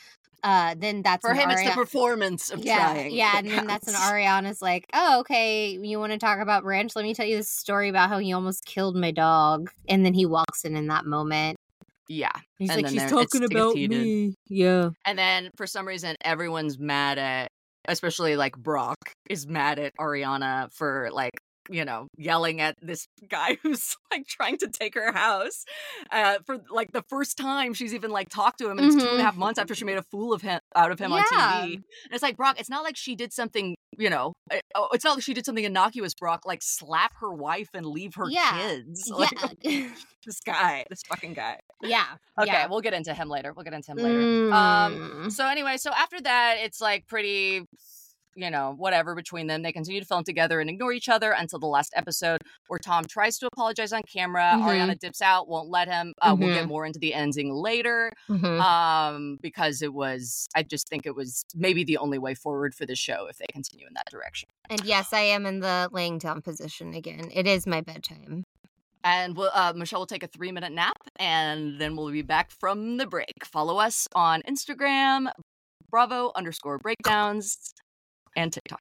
Uh, then that's For an him, it's the Aria- performance of yeah, trying. yeah, that and then that's an counts. Ariana's like, oh, okay, you want to talk about ranch? Let me tell you this story about how he almost killed my dog, and then he walks in in that moment. Yeah. He's And like, then she's there- talking it's- it gets about heated. me. Yeah, And then for some reason, everyone's mad at, especially like Brock is mad at Ariana for like, you know, yelling at this guy who's like trying to take her house uh, for like the first time she's even like talked to him. And it's two and a half months after she made a fool of him out of him on Yeah. T V. And it's like, Brock, it's not like she did something, you know, uh, oh, it's not like she did something innocuous, Brock, like slap her wife and leave her Yeah. kids. Like, yeah, this guy, this fucking guy. yeah. Okay, yeah. we'll get into him later. We'll get into him later. Um, Mm. so anyway, so after that, it's like pretty, you know, whatever between them. They continue to film together and ignore each other until the last episode where Tom tries to apologize on camera. Mhm. Ariana dips out, won't let him. Uh, We'll get Mhm. more into the ending later Mhm. um, because it was, I just think it was maybe the only way forward for the show if they continue in that direction. And yes, I am in the laying down position again. It is my bedtime. And we'll, uh, Michelle will take a three minute nap and then we'll be back from the break. Follow us on Instagram, Bravo underscore breakdowns, and TikTok.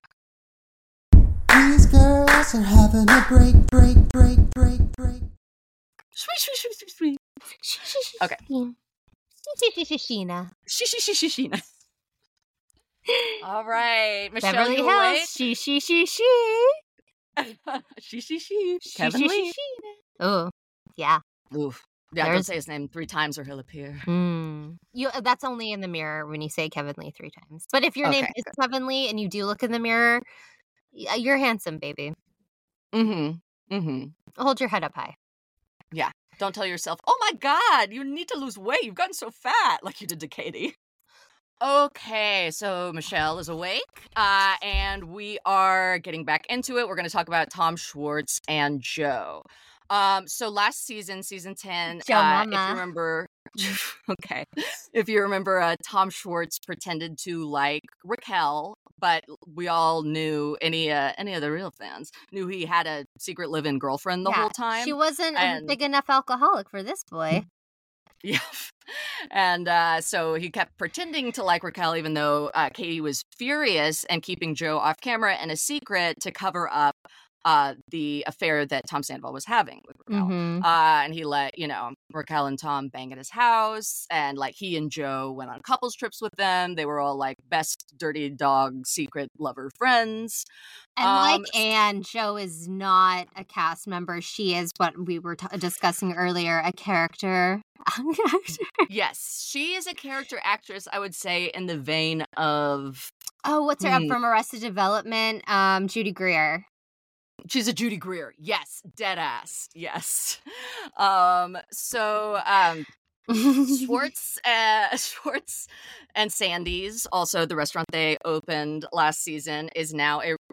These girls are having a break, break, break, break, break. Sweet, sweet, sweet, sweet, sweet. Okay. Sheena. She, she, she, she, she. All right. Michelle, Beverly you Hills. awake? She, she, she, she. she, she, she. She, Kevin she, Lee. she, she. Oh, yeah. Oof. Yeah, don't There's- say his name three times or he'll appear. Mm. You that's only in the mirror when you say Kevin Lee three times. But if your name Okay, is Kevin Lee and you do look in the mirror, y- you're handsome, baby. Mm-hmm. Mm-hmm. Hold your head up high. Don't tell yourself, oh my God, you need to lose weight. You've gotten so fat, like you did to Katie. Okay, so Michelle is awake, uh, and we are getting back into it. We're going to talk about Tom Schwartz and Joe. Um, so last season, season ten, Joe uh, if Mama. you remember, okay, if you remember, uh, Tom Schwartz pretended to like Raquel, but we all knew, any uh, any of the real fans knew he had a secret live-in girlfriend the Yeah, whole time. She wasn't and- a big enough alcoholic for this boy. Yeah. And uh, so he kept pretending to like Raquel, even though uh, Katie was furious and keeping Joe off camera and a secret to cover up uh, the affair that Tom Sandoval was having with Raquel. Mhm. Uh, and he let, you know, Raquel and Tom bang at his house. And like he and Joe went on couples trips with them. They were all like best dirty dog secret lover friends. And Um, like Anne, Joe is not a cast member. She is what we were t- discussing earlier, a character. Yes, she is a character actress, I would say, in the vein of Oh, what's her Hmm. from Arrested Development? Um, Judy Greer. she's a Judy Greer. Yes, dead ass. Yes. Um. So, um, Schwartz, uh, Schwartz, and Sandy's, also the restaurant they opened last season, is now a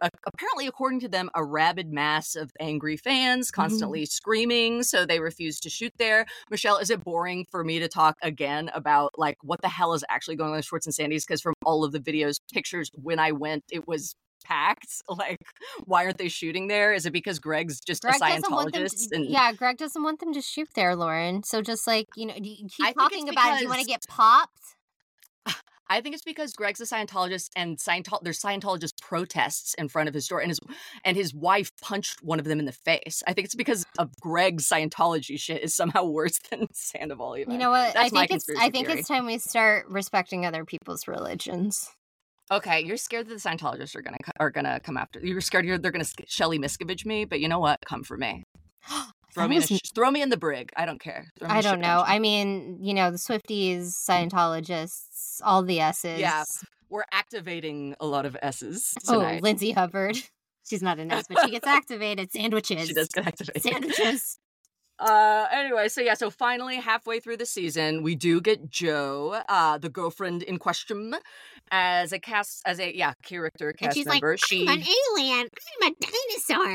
uh, apparently, according to them, a rabid mass of angry fans constantly screaming, so they refused to shoot there. Michelle, is it boring for me to talk again about like what the hell is actually going on with Schwartz and Sandy's? Because from all of the videos, pictures when I went, it was packed. Like, why aren't they shooting there? Is it because Greg's just Greg a doesn't want them Scientologist? to, and yeah, Greg doesn't want them to shoot there, Lauren. So just like, you know, you I keep think talking it's about it. You want to because- get popped? I think it's because Greg's a Scientologist, and Scientol- there's Scientologist protests in front of his store, and his and his wife punched one of them in the face. I think it's because of Greg's Scientology shit is somehow worse than Sandoval. Even You know what? That's I my think it's conspiracy I think theory. it's time we start respecting other people's religions. Okay, you're scared that the Scientologists are gonna co- are gonna come after you. You're scared you're, they're gonna Shelly Miscavige me, but you know what? Come for me. Throw That me in a was- sh- throw me in the brig. I don't care. Throw me in I a don't ship know. dungeon. I mean, you know, the Swifties, Scientologists, all the S's. Yeah. We're activating a lot of S's Oh, tonight. Lindsay Hubbard. She's not an S, but she gets activated. Sandwiches. She does get activated. Sandwiches. Uh, anyway, so yeah, so finally halfway through the season, we do get Jo, uh, the girlfriend in question, as a cast, as a yeah character cast And she's like, member. she I'm an alien. I'm a dinosaur.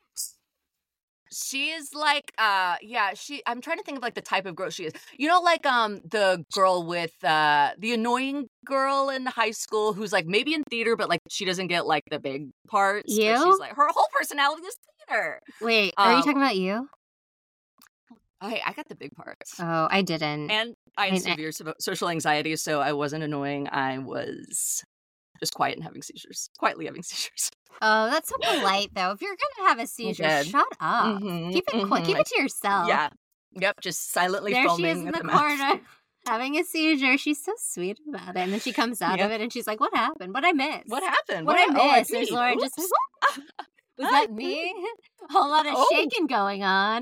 she is like, uh, yeah, she. I'm trying to think of like the type of girl she is. You know, like um the girl with uh the annoying girl in high school who's like maybe in theater, but like she doesn't get like the big parts. but You? She's like her whole personality is theater. Wait, are you Um, talking about you? I I got the big parts. Oh, I didn't. And I had And I- severe so- social anxiety, so I wasn't annoying. I was just quiet and having seizures. Quietly having seizures. Oh, that's so polite, though. If you're gonna have a seizure, dead. shut up. Mhm, Keep it quick. Keep mhm. it to yourself. Yeah. Yep, just silently There she foaming is in at the the mouth. corner, having a seizure. She's so sweet about it, and then she comes out of Yep. it, and she's like, "What happened? What I missed? What happened? What I hap- oh, missed?" There's peed. Lauren just. Oops. Was that me? A whole lot of Oh. shaking going on.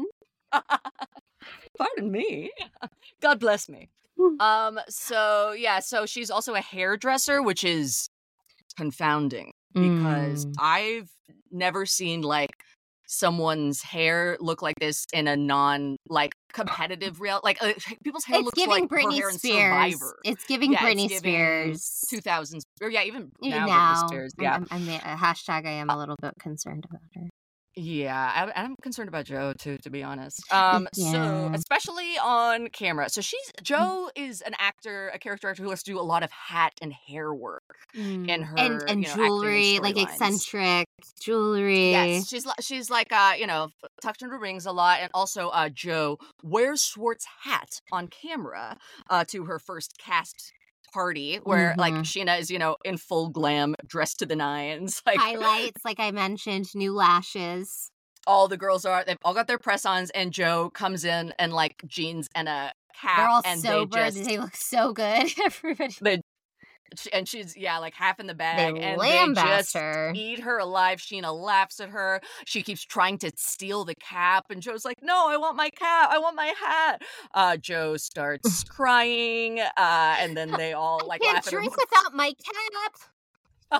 Pardon me. God bless me. Um. So yeah. So she's also a hairdresser, which is confounding because Mm. I've never seen like someone's hair look like this in a non like competitive real like uh, people's hair It's looks giving like her Britney hair in Spears. Survivor. It's giving Yeah, it's Britney giving Spears. two thousands or yeah, even Even now, now, Britney Spears. I'm- Yeah, I'm, I'm, a hashtag. I am a little bit concerned about her. yeah. I, I'm concerned about Jo too, to be honest. Um, so Yeah. especially on camera. So she's Jo is an actor, a character actor who has to do a lot of hat and hair work in her and and you know, acting and jewelry, like storylines. eccentric jewelry. Yes, she's li- she's like uh you know tucked into rings a lot, and also uh Jo wears Schwartz hat on camera uh to her first cast party where like Mhm. Sheena is you know in full glam, dressed to the nines, like Highlights, like I mentioned, new lashes. all the girls are. They've all got their press-ons, and Jo comes in and like jeans and a cap, They're all and sober. they just They look so good. Everybody. they she- and she's yeah like half in the bag, They and lambast they just her. eat her alive. Sheena laughs at her. She keeps trying to steal the cap, and Joe's like, "No, I want my cap. I want my hat." Uh, Joe starts crying, uh, and then they all like I can't laugh at her. drink without my cap.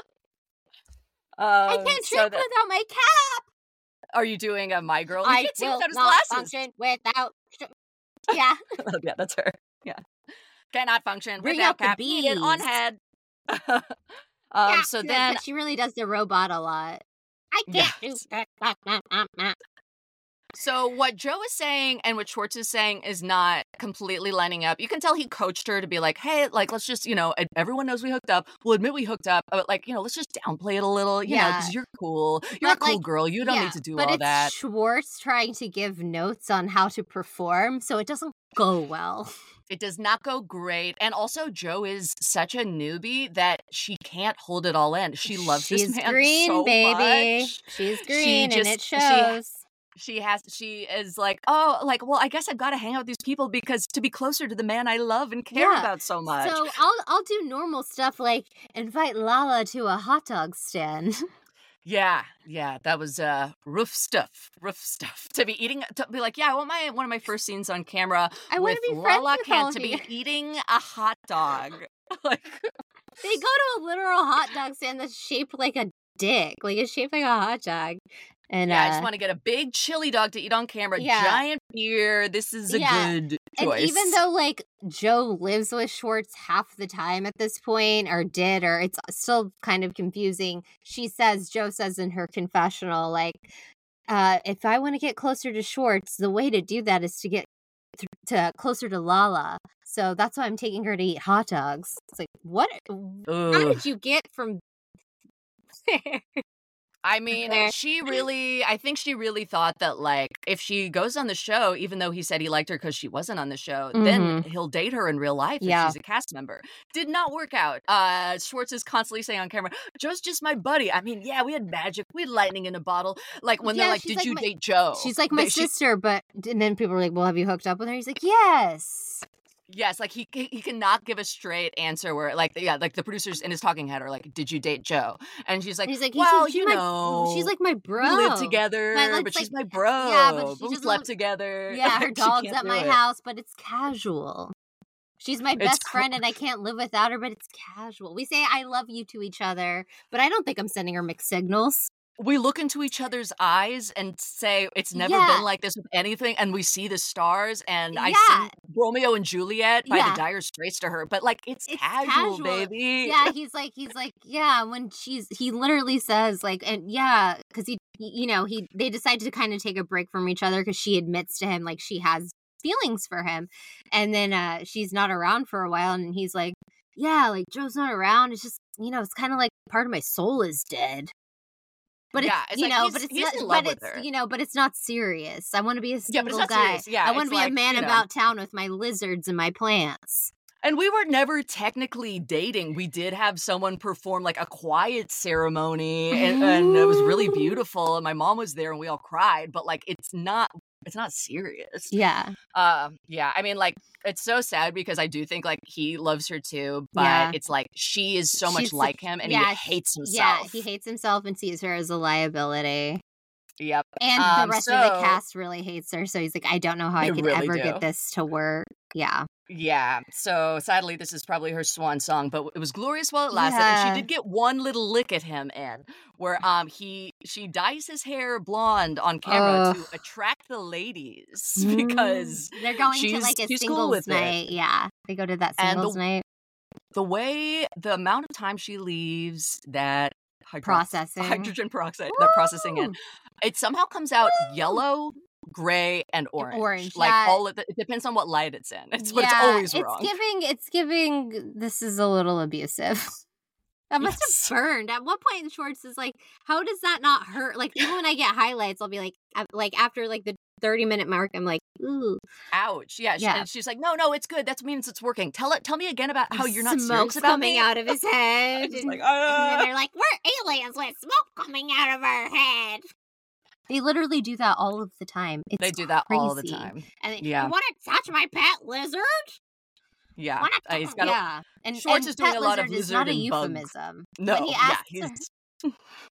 I Um, can't so drink that- without my cap. Are you doing a My Girl? You I can't see will without his not glasses. function without. Yeah. Oh, yeah, that's her. Yeah, cannot function Bring without out the cap needed on bees. head. um, Yeah, so but- then but she really does the robot a lot. I Yeah. can't do that. So what Joe is saying and what Schwartz is saying is not completely lining up. You can tell he coached her to be like, hey, like, let's just, you know, everyone knows we hooked up. We'll admit we hooked up, but like, you know, let's just downplay it a little, you know, Yeah. because you're cool. You're But, a cool like, girl. You don't Yeah, need to do but all it's that. Schwartz trying to give notes on how to perform, so it doesn't go well. It does not go great. And also Joe is such a newbie that she can't hold it all in. She loves She's this man green, so baby. much. She's green, and just- it she- shows. She has, she is like, oh, like, well, I guess I've got to hang out with these people because to be closer to the man I love and care Yeah. about so much. So I'll I'll do normal stuff like invite Lala to a hot dog stand. Yeah, yeah, that was uh rough stuff, rough stuff. To be eating, to be like, yeah, I want my one of my first scenes on camera I wanna with be friends Lala with all Kent of to be you. eating a hot dog. Like, They go to a literal hot dog stand that's shaped like a dick, like it's shaped like a hot dog. And Yeah, I uh, just want to get a big chili dog to eat on camera. Yeah. Giant beer. This is a Yeah. good and choice. even though like Joe lives with Schwartz half the time at this point, or did, or it's still kind of confusing, she says, Joe says in her confessional, like, uh, if I want to get closer to Schwartz, the way to do that is to get th- to closer to Lala. So that's why I'm taking her to eat hot dogs. It's like, what? How Ugh. did you get from there? I mean, There. she really, I think she really thought that, like, if she goes on the show, even though he said he liked her because she wasn't on the show, then he'll date her in real life Yeah. if she's a cast member. Did not work out. Uh, Schwartz is constantly saying on camera, Joe's just my buddy. I mean, yeah, we had magic. We had lightning in a bottle. Like, when Yeah, they're like, she's did like you my- date Joe? She's like my They- she- sister, but and then people were like, well, have you hooked up with her? He's like, yes. Yes, like he he cannot give a straight answer where like yeah, like the producers in his talking head are like, "Did you date Joe?" And she's like, And he's like, he's "Well, like, she's you my, know, she's like my bro. we live together, But, like, but she's like- my bro. yeah, but she we doesn't slept look- together. Yeah, her She dog's can't at do my it. house, but it's casual. She's my It's best cr- friend, and I can't live without her, but it's casual. We say I love you to each other, but I don't think I'm sending her mixed signals. We look into each other's eyes and say it's never Yeah. been like this with anything, and we see the stars. And I Yeah. sing Romeo and Juliet by Yeah. the Dire Straits to her, but like it's, It's casual, casual. baby. Yeah, he's like, he's like, yeah. When she's, he literally says like, and yeah, because he, he- you know, he they decide to kind of take a break from each other because she admits to him like she has feelings for him, and then uh she's not around for a while, and he's like, yeah, like Joe's not around. It's just, you know, it's kind of like part of my soul is dead. But Yeah, it's, it's you like know, he's- but it's he's not, in love but with it's her. you know, but it's not serious. I want to be a Yeah, but single it's not guy. serious. Yeah, I want it's to be like, a man you know. about town with my lizards and my plants. And we were never technically dating. We did have someone perform like a quiet ceremony, and, and it was really beautiful. And my mom was there, and we all cried. But like, it's not, it's not serious. Yeah, Uh, yeah. I mean, like, it's so sad because I do think like he loves her too, but Yeah. it's like she is so much She's- like him, and yeah, he hates yeah. himself. He hates himself and sees her as a liability. Yep. And Um, the rest of the so- cast really hates her, so he's like, I don't know how I They could really ever do. get this to work. Yeah. Yeah. So sadly, this is probably her swan song, but it was glorious while it lasted. And Yeah. she did get one little lick at him in where um he she dyes his hair blonde on camera Ugh. to attract the ladies because Mm. they're going to she's- like a she's cool singles with it. night. Yeah. They go to that And the- singles night. the way the amount of time she leaves that hydro- Processing. hydrogen peroxide that processing it, Woo! it somehow comes out yellow, gray, and orange. orange, Like yeah. all of the, it depends on what light it's in. It's but it's Yeah, always wrong. It's giving it's giving this is a little abusive. That must Yes. have burned. At one point Schwartz is like, how does that not hurt? Like even when I get highlights, I'll be like af- like after like the thirty minute mark, I'm like, ooh. Ouch. Yeah. She, Yeah. and she's like, no, no, it's good. That means it's working. Tell it. Tell me again about how you're not Smoke's serious about coming me. out of his head. It's and, like, and then "Ah." they're like, we're aliens with smoke coming out of our head. They literally do that all of the time. It's They do that all the crazy. time. And they, Yeah. you want to touch my pet lizard? Yeah. Wanna Uh, he's touch- got a, yeah. And, Schwartz and is doing pet a lot of lizard is not a lizard and bug. euphemism. no. When he Yeah. asks He's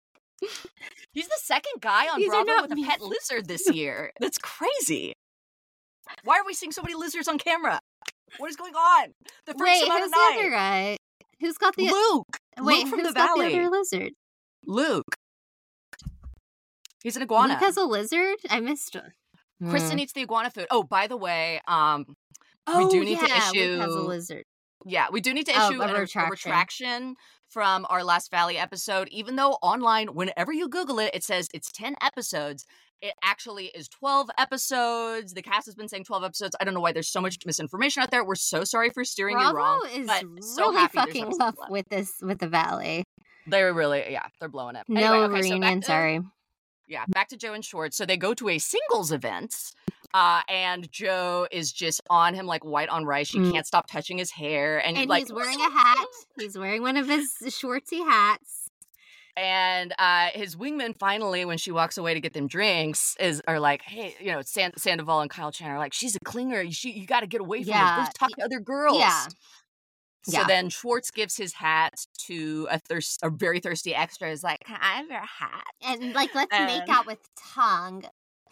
he's the second guy on These are Bravo not with a pet lizard this year. That's crazy. Why are we seeing so many lizards on camera? What is going on? The first Wait, amount who's of the night. other guy? Who's got the Luke. wait? Luke from who's the got Valley. the other lizard? Luke. He's an iguana. Luke has a lizard. I missed one. Kristen eats the iguana food. Oh, by the way, um, Oh, do need to yeah, Luke has a issue- lizard. yeah, we do need to Oh, issue a an- a, retraction. retraction from our last Valley episode. Even though online, whenever you Google it, it says it's ten episodes. It actually is twelve episodes. The cast has been saying twelve episodes. I don't know why there's so much misinformation out there. We're so sorry for steering you Bravo wrong. is but so really happy there's fucking episodes rough left. with this with the Valley. They're really, yeah, they're blowing it. No Anyway, okay, so back reunion. to- Sorry. Yeah, back to Joe and Schwartz. So they go to a singles event, uh, and Joe is just on him like white on rice. She Mm. can't stop touching his hair, and, And like, he's wearing a hat. He's wearing one of his Schwartzy hats. And uh, his wingman finally, when she walks away to get them drinks, is are like, hey, you know, Sand- Sandoval and Kyle Chan are like, she's a clinger. She, you got to get away from her. Yeah. Go talk to other girls. Yeah. So Yeah. then Schwartz gives his hat to a thirst, a very thirsty extra. Is like, can I have your hat? And like, let's And- make out with tongue.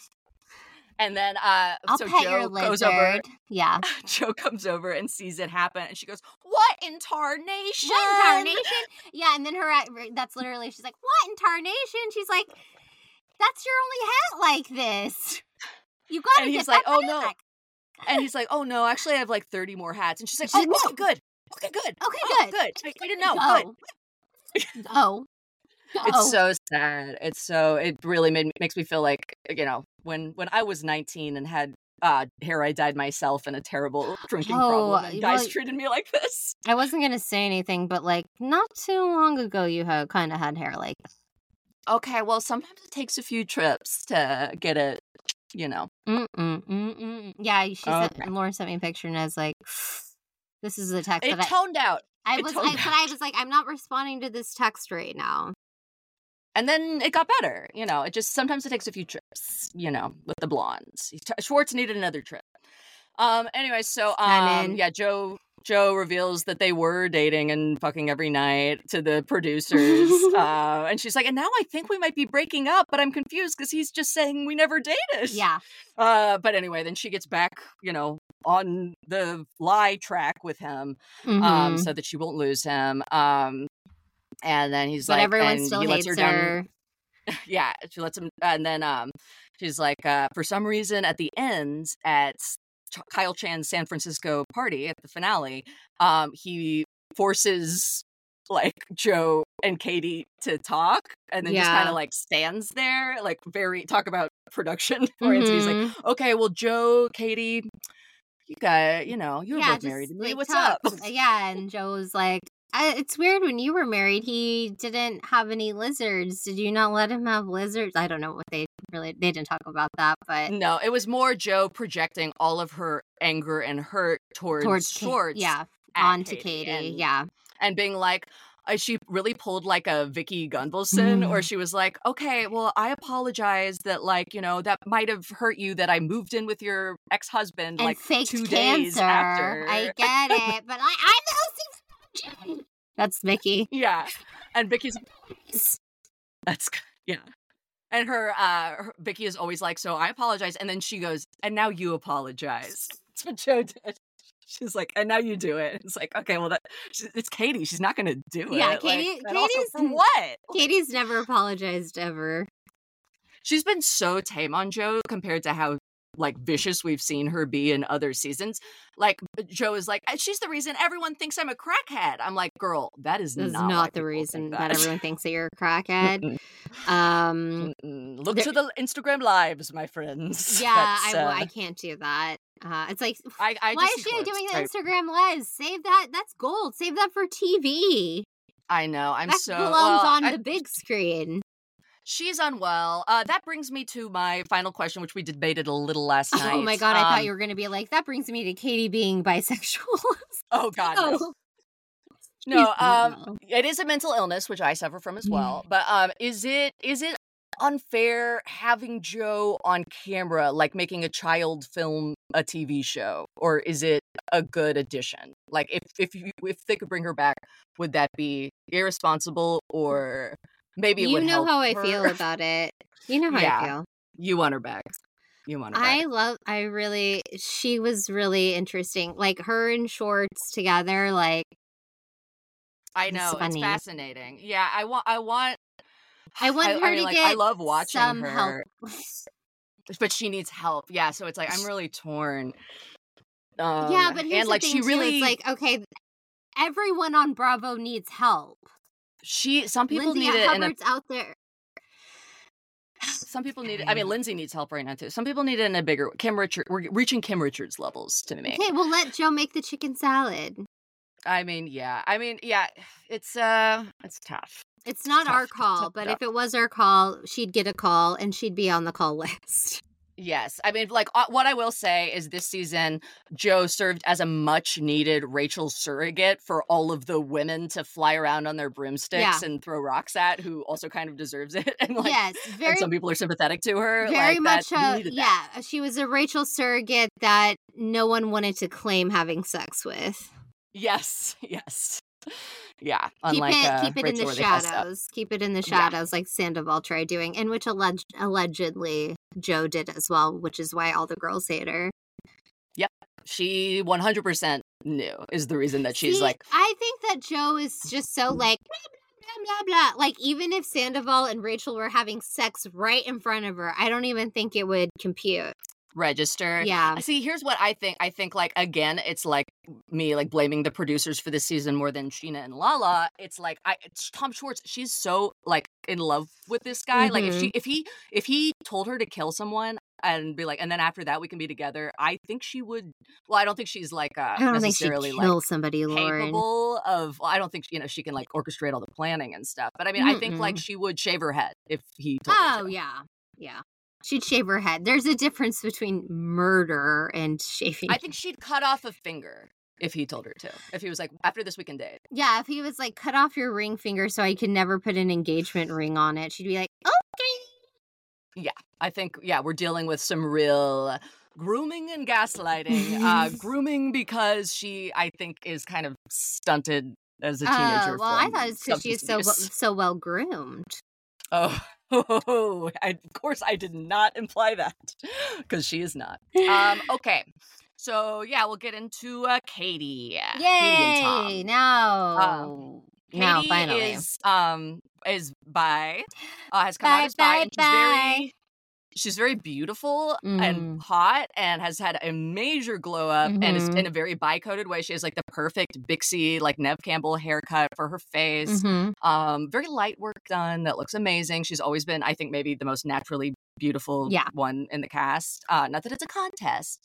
And then uh, I'll so pet Joe your goes over. lizard. Yeah. Joe comes over and sees it happen, and she goes, "What in tarnation? What in tarnation? Yeah, and then her, that's literally, she's like, what in tarnation? She's like, That's your only hat like this. You gotta And get he's that like, oh, back. no. And he's like, oh, no, actually, I have like thirty more hats. And she's like, She's oh, like, okay, good. Okay, good. Okay, Oh, good. good. I, I didn't know. Good. Go. Go. Go. It's so sad. It's so, it really made, makes me feel like, you know, when, when I was nineteen and had uh, hair I dyed myself and a terrible drinking Oh, problem, and guys well- treated me like this. I wasn't gonna say anything, but like not too long ago, you had kind of had hair like that. Okay, well, sometimes it takes a few trips to get it, you know. Mm mm mm mm. Yeah, she sent Okay. Lauren sent me a picture, and I was like, "This is the text It that I." toned out. I it was, toned I, but I was like, "I'm not responding to this text right now." And then it got better. You know, it just, sometimes it takes a few trips, you know, with the blondes. Schwartz needed another trip. Um, anyway, so, um, Canon. yeah, Joe, Joe reveals that they were dating and fucking every night to the producers. uh, and she's like, and now I think we might be breaking up, but I'm confused because he's just saying we never dated. Yeah. Uh, but anyway, then she gets back, you know, on the lie track with him, um, Mhm. so that she won't lose him. Um, and then he's But like, everyone and still he lets hates her her. down. Yeah, she lets him, and then um, she's like, uh, for some reason, at the end, at Ch- Kyle Chan's San Francisco party at the finale, um, he forces like Joe and Katie to talk, and then just Yeah. kind of like stands there, like very talk about production oriented. He's like, Mhm. okay, well, Joe, Katie, you guys, you know, you were Yeah, both married just to me. like, What's talk. up? Yeah, and Joe was like, I, "It's weird when you were married, he didn't have any lizards. Did you not let him have lizards?" I don't know what they really they didn't talk about that, but No, it was more Joe projecting all of her anger and hurt towards, towards Ka- Schwartz. yeah, at onto Katie, Katie. and- Yeah. and being like, uh, she really pulled like a Vicky Gunvalson, or Mm. she was like, okay, well, I apologize that, like, you know, that might have hurt you that I moved in with your ex-husband And like faked two cancer. days after. I get it, but I, I'm the O C. That's Vicky. Yeah, and Vicky's that's yeah, and her uh her, Vicky is always like, so I apologize, and then she goes, and now you apologize. That's what Joe did. She's like, and now you do it. It's like, okay, well, that she, it's Katie. She's not gonna do Yeah, it. Katie- Like, and also Katie's- for what? Katie's never apologized ever. She's been so tame on Joe compared to how like vicious we've seen her be in other seasons. Like Joe is like, she's the reason everyone thinks I'm a crackhead. I'm like, girl, that is That's not, not, why the people reason think that. that. everyone thinks that you're a crackhead. um, Mm-mm. Look there- to the Instagram lives, my friends. yeah, That's, I, uh, I can't do that. Uh, it's like, I, I why just is see she clips, doing the right? Instagram lives? Save that. That's gold. Save that for T V. I know. I'm That so belongs well, on I- the big screen. She's unwell. Uh, that brings me to my final question, which we debated a little last night. Oh my god, I thought Um, you were going to be like, that brings me to Katie being bisexual. Oh God, no. Oh. No, She's um, unwell. it is a mental illness, which I suffer from as Mm. well. But um, is it is it unfair having Joe on camera, like making a child film a T V show, or is it a good addition? Like, if if you if they could bring her back, would that be irresponsible, or maybe it You would know help how I her? feel about it. You know how Yeah. I feel. You want her back. You want her I back. love, I really, she was really interesting. Like her and Schwartz together, like, I it's know it's funny. fascinating. Yeah, I want. I want. I want her mean, to like, get I love watching some her. help. But she needs help. Yeah, so it's like I'm really torn. Um, yeah, but here's and like the thing she too, really, it's like, okay, everyone on Bravo needs help. she. Some people Lindsay need it, in a, Hubbard's out there. some people need it. I mean, Lindsay needs help right now too. Some people need it in a bigger. Kim Richard, we're reaching Kim Richards levels to me. Okay, well, let Joe make the chicken salad. I mean, yeah. I mean, yeah. It's uh, it's tough. It's not Tough, our call, tough, but tough. if it was our call, she'd get a call and she'd be on the call list. Yes. I mean, like, uh, what I will say is this season, Joe served as a much needed Rachel surrogate for all of the women to fly around on their broomsticks Yeah. and throw rocks at, who also kind of deserves it. And like, yes, and very, some people are sympathetic to her. very like, much. that, we A, needed that. yeah, she was a Rachel surrogate that no one wanted to claim having sex with. Yes. Yes. Yeah. Keep Unlike, it, uh, keep it in Rachel the where they messed up. shadows. Keep it in the Yeah. shadows, like Sandoval tried doing, and which alleged, allegedly Joe did as well, which is why all the girls hate her. She one hundred percent knew is the reason that she's See, like, I think that Joe is just so like, blah, blah, blah. Like, even if Sandoval and Rachel were having sex right in front of her, I don't even think it would compute. Register. Yeah. See, here's what I think. I think, like, again, it's like me, like, blaming the producers for this season more than Scheana and Lala. It's like, I, it's Tom Schwartz. She's so, like, in love with this guy. Mm-hmm. Like, if she, if he, if he told her to kill someone and be like, and then after that we can be together, I think she would. Well, I don't think she's like uh, I don't think she'd necessarily kill like somebody, Lauren. capable of. Well, I don't think you know she can like orchestrate all the planning and stuff. But I mean, Mm-mm. I think like she would shave her head if he told oh, her to. yeah, yeah. She'd shave her head. There's a difference between murder and shaving. I think she'd cut off a finger if he told her to. If he was like, after this we can date. Yeah, if he was like, cut off your ring finger so I can never put an engagement ring on it, she'd be like, okay. Yeah, I think, yeah, we're dealing with some real grooming and gaslighting. uh, grooming because she, I think, is kind of stunted as a teenager. Oh, well, I thought it's because she is so, well, so well groomed. Oh. Oh, I, of course I did not imply that, because she is not. Um, okay, so yeah, we'll get into uh, Katie. Yay! Katie and Tom. Now, Um, Katie now finally is um is bi, uh, has come bye, out as bi, bye, and she's bye. very she's very beautiful Mm. and hot, and has had a major glow up, Mhm. and is in a very bi-coded way. She has like the perfect Bixie, like Nev Campbell haircut for her face. Mhm. Um, very light work done that looks amazing. She's always been, I think, maybe the most naturally beautiful Yeah. one in the cast. Uh, not that it's a contest,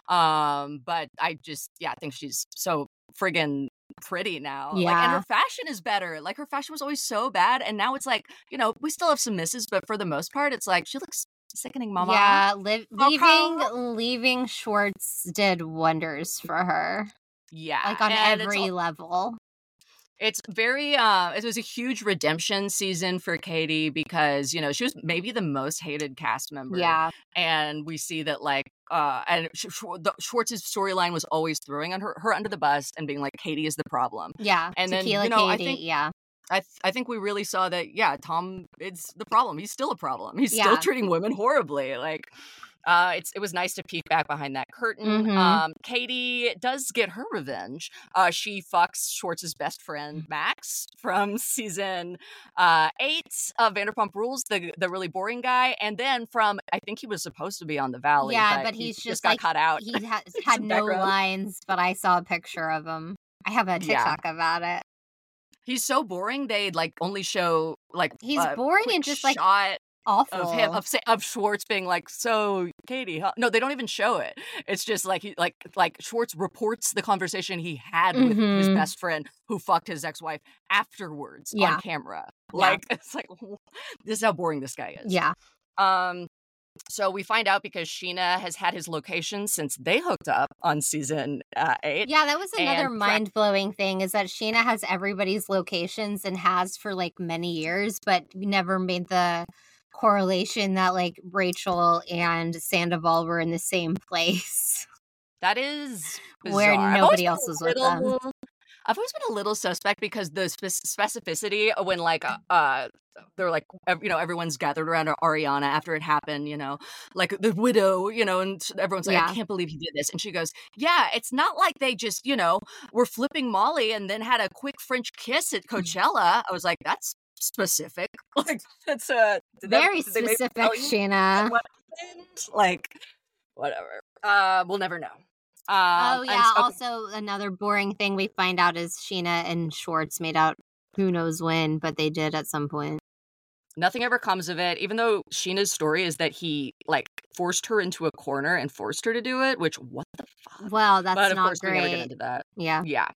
um, but I just, yeah, I think she's so friggin' pretty now. Like, and Yeah. her fashion is better. Like, her fashion was always so bad, and now it's like, you know, we still have some misses, but for the most part, it's like she looks sickening, mama. Yeah, li- Okay. leaving leaving Schwartz did wonders for her, Yeah, like on and it's every al- level. It's very, uh, it was a huge redemption season for Katie because, you know, she was maybe the most hated cast member. Yeah, And we see that, like, uh, and Sch- Sch- the- Schwartz's storyline was always throwing on her, her under the bus and being like, Katie is the problem. yeah. And then, Tequila you know, I Katie, think- yeah, I th- I think we really saw that, yeah, Tom is the problem. He's still a problem. He's Yeah. still treating women horribly. Like, uh, it's it was nice to peek back behind that curtain. Mhm. Um, Katie does get her revenge. Uh, she fucks Schwartz's best friend Max from season uh, eight of Vanderpump Rules, the the really boring guy, and then from I think he was supposed to be on the Valley. Yeah, but, but he he's just, got like, cut out. he ha- Some had no background. lines, but I saw a picture of him. I have a Yeah. TikTok about it. He's so boring. They like only show like He's a boring quick and just, like, shot Awful. of him of Sa- of Schwartz being like, so Katie, huh? No, they don't even show it. It's just like he like like Schwartz reports the conversation he had with his Mhm. best friend who fucked his ex-wife afterwards Yeah. on camera. Yeah. Like it's like this is how boring this guy is. Yeah. Um so we find out because Scheana has had his location since they hooked up on season uh, eight. Yeah, that was another And pra- mind blowing thing is that Scheana has everybody's locations and has for like many years, but never made the correlation that like Rachel and Sandoval were in the same place. That is Where bizarre. I've always nobody been else a was with them. little- I've always been a little suspect because the spec- specificity when like uh, uh they're like ev- you know everyone's gathered around Ariana after it happened, you know, like the widow, you know, and everyone's like, Yeah. I can't believe he did this, and she goes, yeah, it's not like they just you know were flipping Molly and then had a quick French kiss at Coachella. I was like, that's specific, like that's uh did that- Very did they maybe specific, tell you Scheana. what happened? Like whatever. Uh, we'll never know. Um, Oh and yeah. so- Also, another boring thing we find out is Scheana and Schwartz made out. Who knows when, but they did at some point. Nothing ever comes of it, even though Sheena's story is that he, like, forced her into a corner and forced her to do it, which, what the fuck? Well, that's but of not course, we never get great. into that. Yeah. Yeah.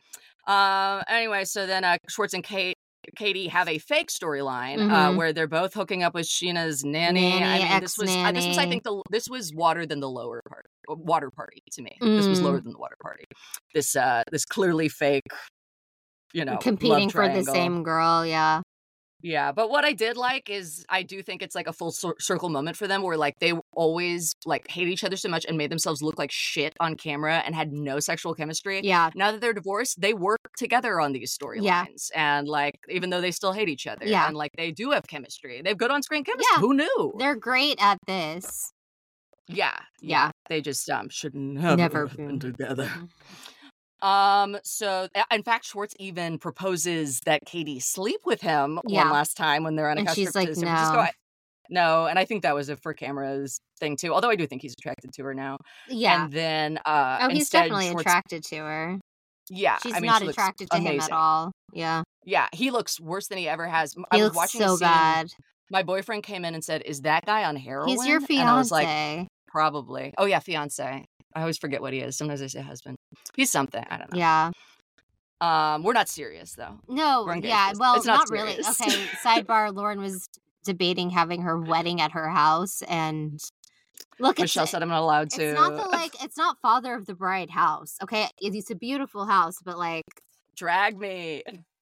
Um. Anyway, so then uh, Schwartz and Kate, Katie have a fake storyline uh, Mhm. where they're both hooking up with Sheena's nanny. I Nanny, mean, this was uh, this was I ex-nanny. think the this was water than the lower part, water party to me. This was Mm. lower than the water party. This uh this clearly fake, you know, love Competing for the triangle. same girl. Yeah. Yeah, but what I did like is I do think it's like a full cir- circle moment for them where like they always like hate each other so much and made themselves look like shit on camera and had no sexual chemistry. Yeah. Now that they're divorced, they work together on these storylines. Yeah. And like even though they still hate each other. Yeah. And like they do have chemistry. They have good on screen chemistry. Yeah. Who knew? They're great at this. yeah. Yeah. They just um shouldn't have Never been been. together. Um, so a- in fact, Schwartz even proposes that Katie sleep with him Yeah. one last time when they're on a And house she's trip like, to San Francisco. no. I- no, and I think that was a for cameras thing too. Although I do think he's attracted to her now. Yeah. And then uh Oh, he's instead definitely Schwartz, attracted to her. yeah, She's I mean not she looks attracted to him at amazing. all. Yeah. Yeah, he looks worse than he ever has. I He was looks watching a so scene. bad. My boyfriend came in and said, "Is that guy on heroin?" He's your And I was like, fiance. "Probably." Oh yeah, fiance. I always forget what he is. Sometimes I say husband. He's something. I don't know. Yeah. Um, we're not serious though. No, We're engaged. yeah. It's- Well, it's not not really. serious. Okay, sidebar, Lauren was debating having her wedding at her house, and look, it's Michelle said I'm not allowed to. it's not the like it's not father of the bride house. Okay, It- it's a beautiful house, but like Drag me.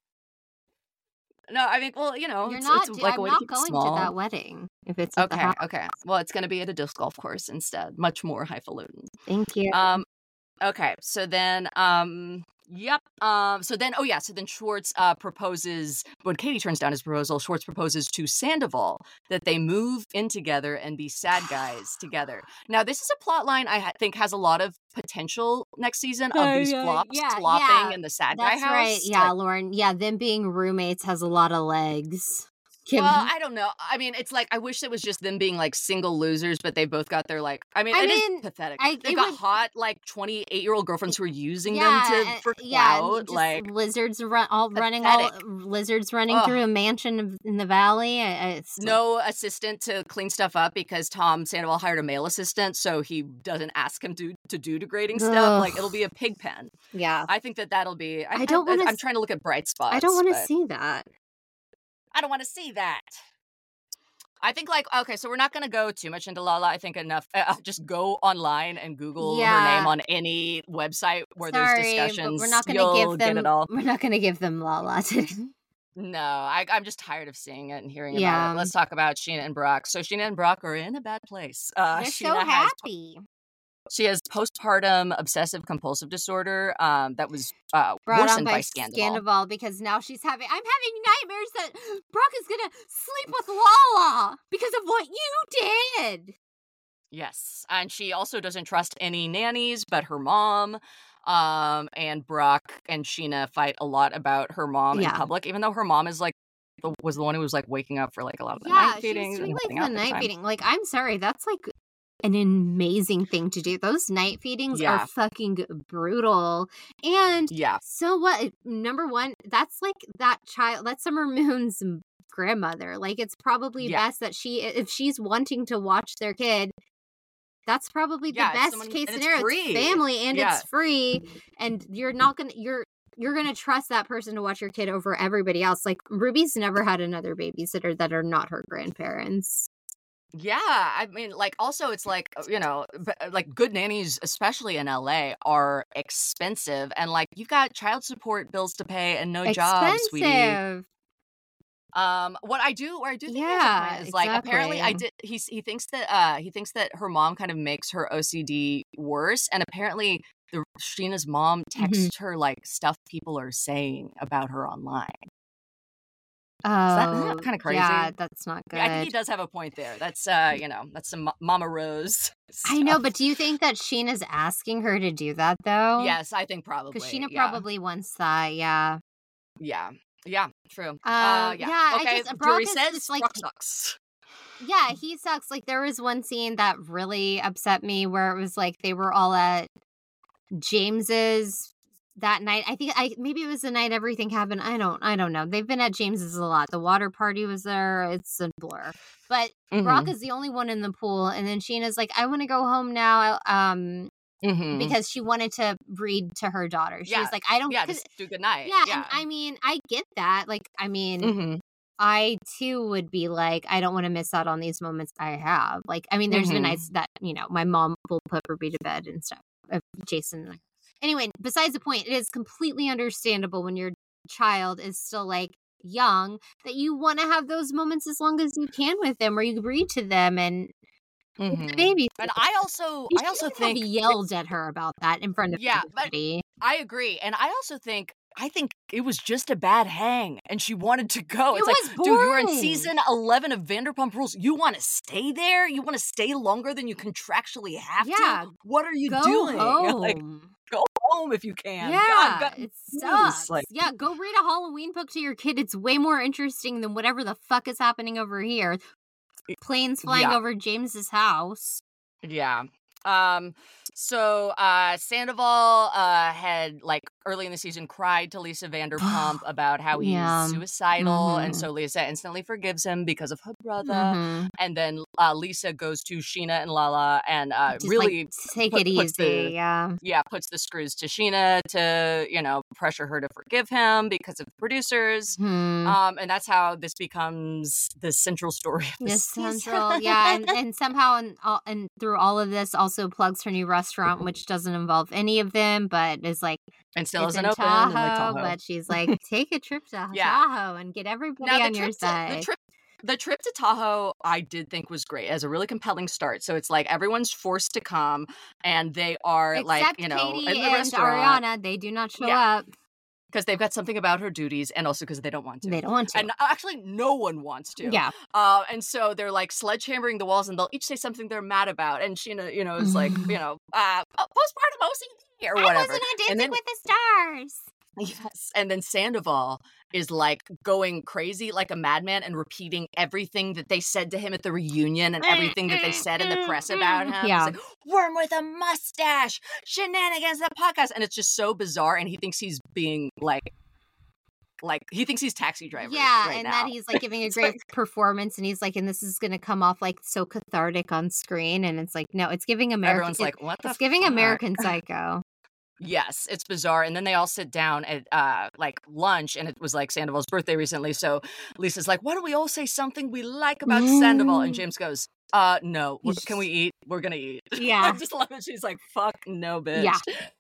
No, I mean, well, you know, you're it's, not. it's do- like a I'm way not to keep it going small. to that wedding if it's at the Okay, house. okay. Well, it's going to be at a disc golf course instead. Much more highfalutin. Thank you. Um, okay. So then, um, yep. Um, so then, oh yeah. So then Schwartz uh proposes when Katie turns down his proposal. Schwartz proposes to Sandoval that they move in together and be sad guys together. Now, this is a plot line I ha- think has a lot of potential next season of Uh, these yeah, flops yeah, flopping yeah. in the sad guy That's house. right. Yeah, Like, Lauren. Yeah, them being roommates has a lot of legs. Kim- well, I don't know. I mean, it's like I wish it was just them being like single losers, but they both got their like. I mean, I it is mean, pathetic. I- They've it got would- hot like twenty-eight year old girlfriends who are using yeah, them to and- for yeah, and clout. just Like lizards run all running all pathetic. lizards running Ugh. through a mansion of- in the valley. I- It's no assistant to clean stuff up because Tom Sandoval hired a male assistant, so he doesn't ask him to to do degrading stuff. Like Ugh. it'll be a pig pen. yeah. I think that that'll be. I, I don't wanna I, I'm s- trying to look at bright spots. I don't want to but see that. I don't want to see that. I think like okay, so we're not going to go too much into Lala. I think enough. Uh, just go online and Google her Yeah. name on any website where Sorry, there's discussions. but we're not going You'll to give get them. it all. We're not going to give them Lala today. No, I, I'm just tired of seeing it and hearing about Yeah. it. Let's talk about Sheena and Brock. So Sheena and Brock are in a bad place. Uh, They're Sheena so has happy. she has postpartum obsessive compulsive disorder um, that was uh, Brought on worsened by by Scandival. Scandival because now she's having. I'm having nightmares that Brock is gonna sleep with Lala because of what you did. Yes, and she also doesn't trust any nannies but her mom. Um, and Brock and Sheena fight a lot about her mom Yeah. in public, even though her mom is like the, was the one who was like waking up for like a lot of the Yeah, night she was feedings doing and like helping out the at night time. feeding. Like, I'm sorry, that's like an amazing thing to do. Those night feedings Yeah. are fucking brutal. And Yeah, so what? Number one, that's like that child. That's Summer Moon's grandmother. Like, it's probably Yeah. best that she, if she's wanting to watch their kid. That's probably the Yeah, it's best someone- case and it's scenario. free. family and Yeah. it's free, and you're not gonna you're you're gonna trust that person to watch your kid over everybody else. Like Ruby's never had another babysitter that are not her grandparents. Yeah, I mean, like, also, it's like, uh, you know, b- uh, like, good nannies, especially in L A, are expensive. And, like, you've got child support bills to pay and no job, sweetie. Expensive. Um, what I do, or I do think there's a Yeah, point is, like, apparently I exactly. did, he, he thinks that, uh, he thinks that her mom kind of makes her O C D worse. And apparently, the Sheena's mom Mm-hmm. texts her, like, stuff people are saying about her online. Oh, that- isn't that kinda crazy? Yeah, that's not good. Yeah, I think he does have a point there. That's, uh, you know, that's some Ma- Mama Rose. I know, stuff. but do you think that Sheena's asking her to do that though? Yes, I think probably. because Sheena yeah. probably wants that. Yeah. Yeah. Yeah, true. Um, uh, yeah. yeah, I okay, just- Brock Jury is says just, like- Brock sucks. Yeah, he sucks. Like there was one scene that really upset me where it was like they were all at James's that night. I think I maybe it was the night everything happened. I don't I don't know. They've been at James's a lot. The water party was there. It's a blur. But Brock is the only one in the pool, and then Sheena's like, I want to go home now. Um, Mhm. because she wanted to read to her daughter. She Yeah. was like, I don't. Yeah, 'cause- just do good night. yeah, Yeah. and I mean, I get that. Like, I mean. Mhm. I too would be like, I don't want to miss out on these moments I have. Like, I mean, there's been Mhm. nights that, you know, my mom will put Ruby to bed and stuff. Uh, Jason. and I- Anyway, besides the point, it is completely understandable when your child is still like young that you want to have those moments as long as you can with them, where you read to them and Mhm. the baby. And I also, You I also shouldn't have think yelled at her about that in front of Yeah, but- everybody. I agree, and I also think. I think it was just a bad hang, and she wanted to go. It It's was like, dude, you're in boring. season eleven of Vanderpump Rules. You want to stay there? You want to stay longer than you contractually have Yeah, to? What are you Go doing? home. Like, go home if you can. Yeah, God, God, it please, sucks. like- yeah, go read a Halloween book to your kid. It's way more interesting than whatever the fuck is happening over here. Planes flying Yeah. over James's house. Yeah. Um, so uh Sandoval uh had like early in the season cried to Lisa Vanderpump about how he's Yeah. suicidal, and Mhm. so Lisa instantly forgives him because of her brother. Mhm. And then uh Lisa goes to Sheena and Lala and uh Just, really like, take put- it puts easy. the- yeah. yeah, puts the screws to Sheena to, you know, pressure her to forgive him because of the producers. Hmm. Um, and that's how this becomes the central story of the The season. central, yeah, and, and somehow and all, and through all of this also plugs her new restaurant, which doesn't involve any of them, but is like and still it's isn't in open Tahoe, in like Tahoe. but she's like, take a trip to Yeah. Tahoe and get everybody Now, the on your trip, to, side. the trip the trip to Tahoe I did think was great. It has a really compelling start. So it's like everyone's forced to come and they are Except like, you know, Katie in the and restaurant Ariana, they do not show Yeah. up. because they've got something about her duties and also because they don't want to. They don't want to. And actually, no one wants to. yeah. Uh, and so they're like sledgehammering the walls, and they'll each say something they're mad about. And Sheena, you know, is like, you know, uh, oh, postpartum O C D or whatever. I wasn't on Dancing And then- with the Stars. Yes. And then Sandoval is like going crazy like a madman and repeating everything that they said to him at the reunion and everything that they said in the press about him. Yeah. He's like, worm with a mustache, shenanigans, the podcast. And it's just so bizarre. And he thinks he's being like, like, he thinks he's Taxi Driver. Yeah, right and now. that he's like giving a It's great like- performance, and he's like, and this is going to come off like so cathartic on screen, and it's like, no, it's giving American. Everyone's like, what the it's giving fuck? American Psycho. Yes, it's bizarre. And then they all sit down at uh like lunch, and it was like Sandoval's birthday recently. So Lisa's like, why don't we all say something we like about Sandoval? And James goes, uh, no, we're- can we eat? We're gonna eat. Yeah. I just love it. She's like, fuck no, bitch. Yeah.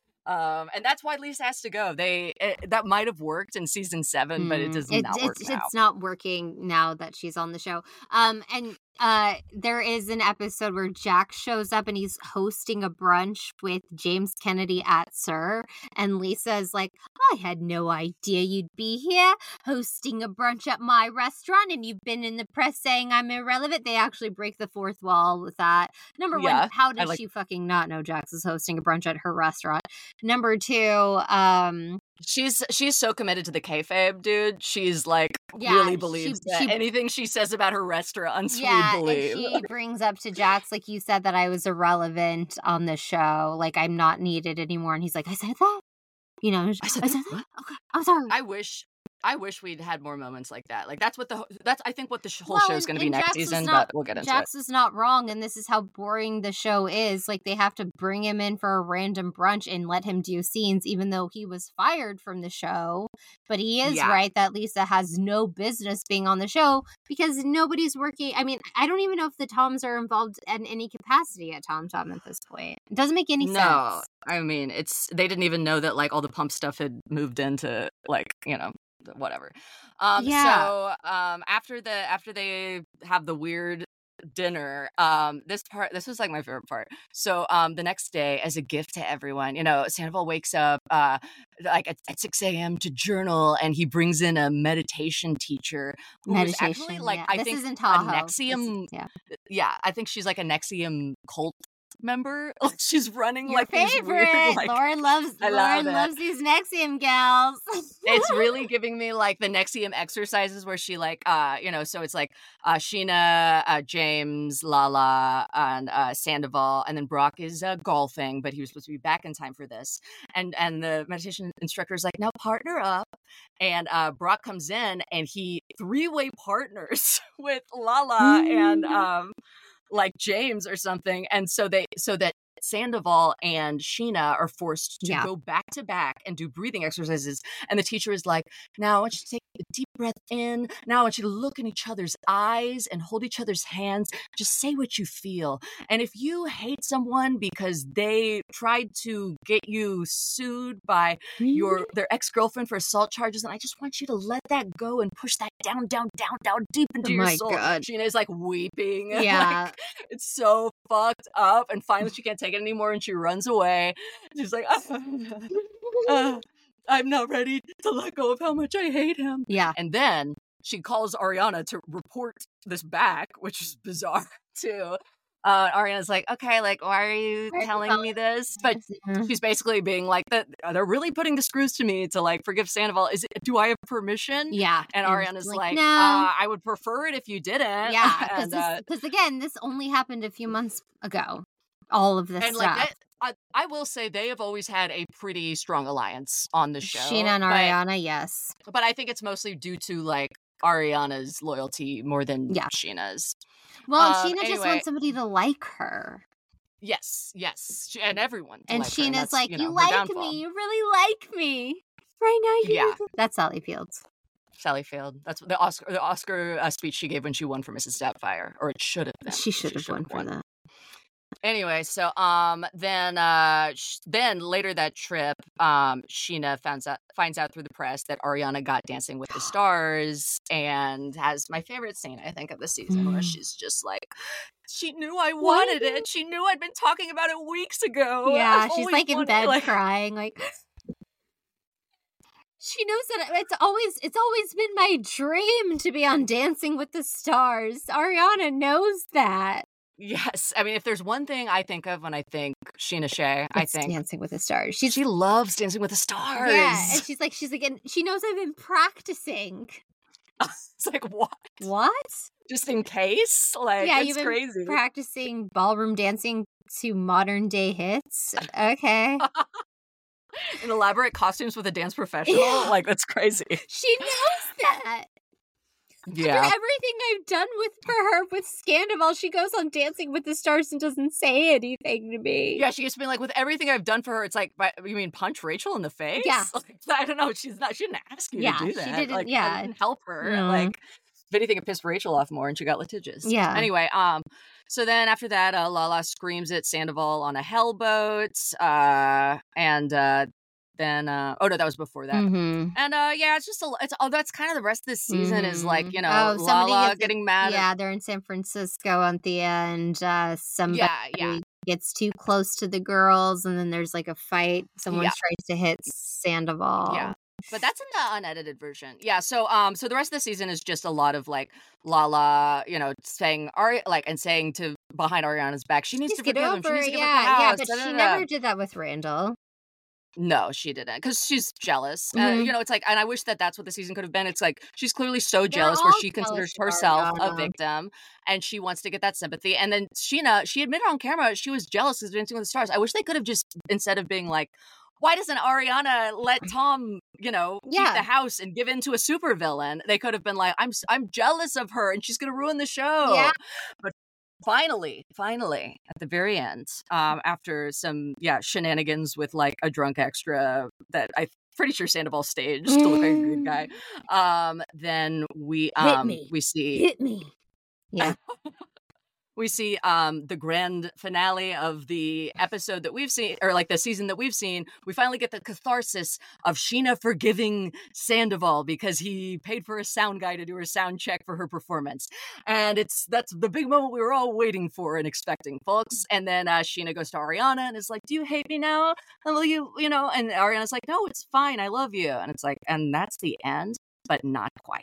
Um, and that's why Lisa has to go. They it, that might have worked in season seven, but it Mm. does It- not work it's, now. it's not working now that she's on the show. Um, and uh, there is an episode where Jack shows up and he's hosting a brunch with James Kennedy at Sir, and Lisa is like, I had no idea you'd be here hosting a brunch at my restaurant, and you've been in the press saying I'm irrelevant. They actually break the fourth wall with that. Number Yeah, one, how did like- she fucking not know Jax is hosting a brunch at her restaurant? Number two, um, She's she's so committed to the kayfabe, dude. She's like Yeah, really she- believes that she- anything she says about her restaurants, yeah, we believe. and she brings up to Jax, like, you said that I was irrelevant on the show, like I'm not needed anymore, and he's like, I said that, you know, I said I that? said What? that. Okay, I'm sorry. I wish I wish we'd had more moments like that. Like that's what the ho- that's I think what the sh- whole Well, show's and- going to be and next Jax is season, not- but we'll get into Jax is not wrong, and this is how boring the show is. Like, they have to bring him in for a random brunch and let him do scenes, even though he was fired from the show. But he is Yeah. right that Lisa has no business being on the show because nobody's working. I mean, I don't even know if the Toms are involved in any capacity at Tom Tom at this point. It doesn't make any no, sense. I mean it's they didn't even know that like all the pump stuff had moved into like you know whatever. Um, Yeah. So um, after the after they have the weird dinner, um, this part this was like my favorite part. So um, the next day, as a gift to everyone, you know, Sandoval wakes up uh, like at, at six a.m. to journal, and he brings in a meditation teacher who was Meditation. actually like yeah. I this think is in a Tahoe. This is- Nexium yeah. yeah, I think she's like a Nexium cult member. Like she's running Your like these favorite. weird, like Lauren loves I Lauren love it. loves these Nexium gals. it's really giving me like the Nexium exercises where she like uh you know so it's like uh Sheena, uh, James, Lala, and uh Sandoval, and then Brock is uh, golfing, but he was supposed to be back in time for this, and and the meditation instructor is like, now partner up, and uh Brock comes in and he three-way partners with Lala and um like James or something, and so they so that Sandoval and Sheena are forced to Yeah. go back to back and do breathing exercises. And the teacher is like, now I want you to take a deep breath in. Now I want you to look in each other's eyes and hold each other's hands. Just say what you feel. And if you hate someone because they tried to get you sued by your their ex-girlfriend for assault charges, and I just want you to let that go and push that down, down, down, down deep into Oh your my soul. God. Sheena is like weeping. Yeah. Like, it's so fucked up. And finally she can't take it anymore and she runs away. She's like, "Uh, I'm not ready to let go of how much I hate him. Yeah. And then she calls Ariana to report this back, which is bizarre too. Uh, Ariana's like, okay, like, why are you Why are you telling telling me this? But Mhm. she's basically being like, that they're really putting the screws to me to like forgive Sandoval. Is it? Do I have permission? Yeah. And And Ariana's she's like, no. uh, I would prefer it if you didn't. Yeah, because and, this, uh, again, this only happened a few months ago. All of this and like stuff. that, I, I will say they have always had a pretty strong alliance on the show. Sheena and but- Ariana, yes. But I think it's mostly due to like Ariana's loyalty more than Yeah. Sheena's. Well, Um, Sheena just anyway. wants somebody to like her. Yes, yes, She- and everyone. to And like her, and Sheena's that's, like, you, you, know, her like downfall. me. You really like me. Right now, you Yeah. That's Sally Fields. Sally Field. That's the Oscar the Oscar uh, speech she gave when she won for Missus Doubtfire, or it should have been. She should have should won have for that. Anyway, so um, then uh, sh- then later that trip, um, Sheena finds out finds out through the press that Ariana got Dancing with the Stars, and has my favorite scene I think of the season, where Mm. she's just like, she knew I wanted it. She knew I'd been talking about it weeks ago. Yeah, I've she's always like in wanted- bed like- crying, like she knows that it's always it's always been my dream to be on Dancing with the Stars. Ariana knows that. Yes, I mean, if there's one thing I think of when I think Sheena Shea, I It's think Dancing with the Stars. She's she loves Dancing with the Stars. yeah, and she's like she's like and she knows I've been practicing. It's like, what? What? Just in case? Like, Yeah, it's you've been crazy. practicing ballroom dancing to modern day hits. Okay. In elaborate costumes with a dance professional? Yeah. Like, that's crazy. She knows that. Yeah. After everything I've done with for her with Scandival, she goes on Dancing with the Stars and doesn't say anything to me. Yeah, she used to be like, with everything I've done for her, it's like, but you mean punch Rachel in the face? Yeah. Like, I don't know. She's not, she didn't ask you Yeah, to do she that. didn't- Like, yeah. I didn't help her. Mhm. Like, if anything, it pissed Rachel off more and she got litigious. Yeah. Anyway, um, so then after that, uh, Lala screams at Sandoval on a hellboat. Uh, and, uh, then, uh, oh no, that was before that. Mm-hmm. And uh, yeah, it's just a, it's oh, that's kind of the rest of the season is like, you know, Oh, somebody Lala gets- getting mad. Yeah, they're in San Francisco on the end. Uh, somebody yeah, yeah. gets too close to the girls, and then there's like a fight. Someone Yeah. tries to hit Sandoval. Yeah. But that's in the unedited version. Yeah. So um, so the rest of the season is just a lot of like Lala, you know, saying Ari like and saying to behind Ariana's back, she needs Just to get forgive him. She over needs it. to give Yeah, up the yeah, house. but da, she da, da. never did that with Randall. No, she didn't, because she's jealous. Uh, Mhm. you know, it's like, and I wish that that's what the season could have been. It's like she's clearly so They're jealous, where all she jealous considers of herself a Ariana. victim, and she wants to get that sympathy. And then Sheena, she admitted on camera she was jealous because Dancing with the Stars. I wish they could have just, instead of being like, why doesn't Ariana let Tom, you know, keep Yeah. the house and give in to a supervillain? They could have been like, I'm I'm jealous of her and she's gonna ruin the show. Yeah. But finally, finally, at the very end, um, after some yeah shenanigans with like a drunk extra that I'm pretty sure Sandoval staged to look like a good guy, um, then we um me. we see Hit me. Yeah. we see um the grand finale of the episode that we've seen, or like the season that we've seen. We finally get the catharsis of Sheena forgiving Sandoval because he paid for a sound guy to do her sound check for her performance, and it's that's the big moment we were all waiting for and expecting, folks. And then uh, Sheena goes to Ariana and is like, "Do you hate me now? And will you, you know?" And Ariana's like, "No, it's fine. I love you." And it's like, and that's the end, but not quite.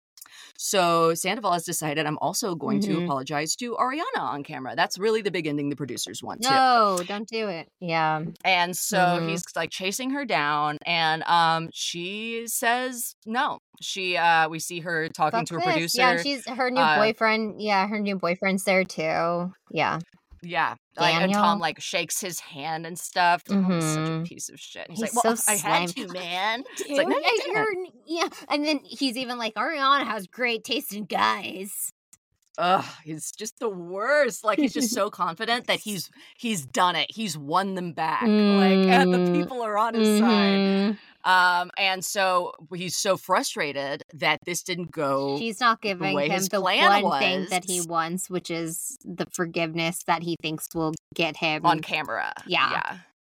So Sandoval has decided, I'm also going to Mhm. apologize to Ariana on camera. That's really the big ending the producers want too. No, don't do it. Yeah. And so Mhm. he's like chasing her down, and um, she says no. She uh, we see her talking Fuck to her this. producer. Yeah, she's her new uh, boyfriend. Yeah, her new boyfriend's there too. Yeah. Yeah, like, and Daniel. Tom like shakes his hand and stuff. Tom is such a Mhm. piece of shit. He's, He's like, well, so I had slimy. to, man. It's Dude, like, no, you I didn't. heard- yeah. And then he's even like, Ariana has great taste in guys. Ugh, he's just the worst. Like he's just so confident that he's he's done it. He's won them back. Like and the Mm. people are on his side. Mhm. Um, and so he's so frustrated that this didn't go. She's not giving way him his the plan one thing that he was. wants, which is the forgiveness that he thinks will get him on camera. Yeah. Yeah.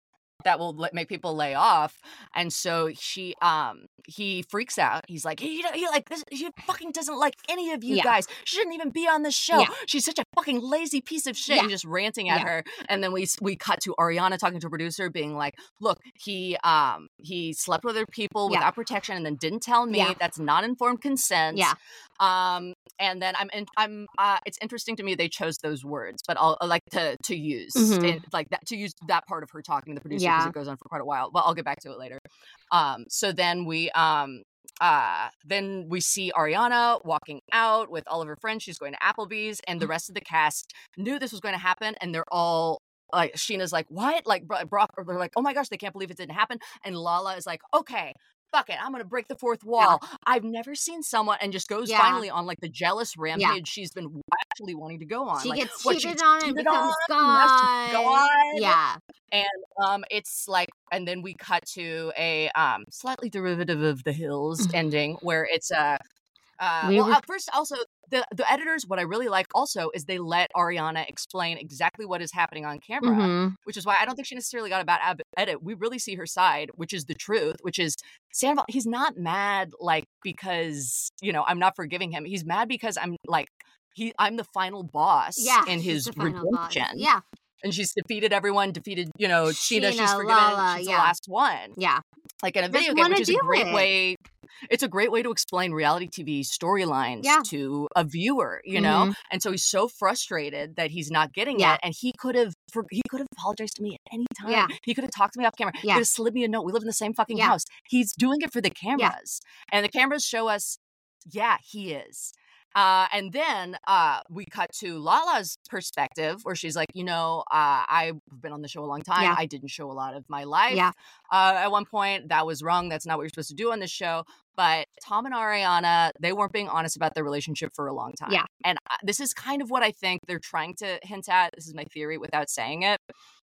that will let, make people lay off. And so she, um, he freaks out. He's like, he, he like this. She fucking doesn't like any of you Yeah. guys. She shouldn't even be on the show. Yeah. She's such a fucking lazy piece of shit. Yeah. And just ranting at Yeah. her. And then we we cut to Ariana talking to a producer, being like, look, he um he slept with other people Yeah. without protection, and then didn't tell me. Yeah. That's not informed consent. Yeah. Um, and then I'm, in, I'm, uh, it's interesting to me they chose those words, but I'll I like to to use Mhm. in, like that to use that part of her talking to the producer because Yeah. it goes on for quite a while. But I'll get back to it later. Um, so then we um. Uh, then we see Ariana walking out with all of her friends. She's going to Applebee's, and the rest of the cast knew this was going to happen, and they're all like, Sheena's like, what? Like, Bro- Brock, they're like, oh my gosh, they can't believe it didn't happen. And Lala is like, okay, fuck it, I'm gonna break the fourth wall. I've never seen someone, and just goes Yeah. finally on like the jealous rampage she's been actually wanting to go on. She like, gets what, cheated gets on and cheated becomes on, now she's gone. gone. Yeah. And um, it's like, and then we cut to a um slightly derivative of The Hills ending, where it's a. Uh, We well, were- uh, first, also the the editors. What I really like also is they let Ariana explain exactly what is happening on camera, Mhm. which is why I don't think she necessarily got a bad ab- edit. We really see her side, which is the truth, which is Sandoval. He's not mad like because you know I'm not forgiving him. He's mad because I'm like he I'm the final boss Yeah. in she's his the final boss. redemption. Yeah. And she's defeated everyone, defeated, you know, Sheena, she's Sheena, forgiven, Lala, she's yeah. the last one. Yeah. Like in a Doesn't video game, wanna which is a do great it. way, it's a great way to explain reality T V storylines Yeah. to a viewer, you know? Mhm. And so he's so frustrated that he's not getting Yeah. it. And he could have, for, he could have apologized to me at any time. Yeah. He could have talked to me off camera. He Yeah. could have slid me a note. We live in the same fucking Yeah. house. He's doing it for the cameras. And the cameras show us, yeah, he is. Uh, and then uh, we cut to Lala's perspective where she's like, you know, uh, I've been on the show a long time. Yeah. I didn't show a lot of my life. Yeah. Uh, at one point, that was wrong. That's not what you're supposed to do on this show. But Tom and Ariana, they weren't being honest about their relationship for a long time. Yeah. And uh, this is kind of what I think they're trying to hint at. This is my theory without saying it,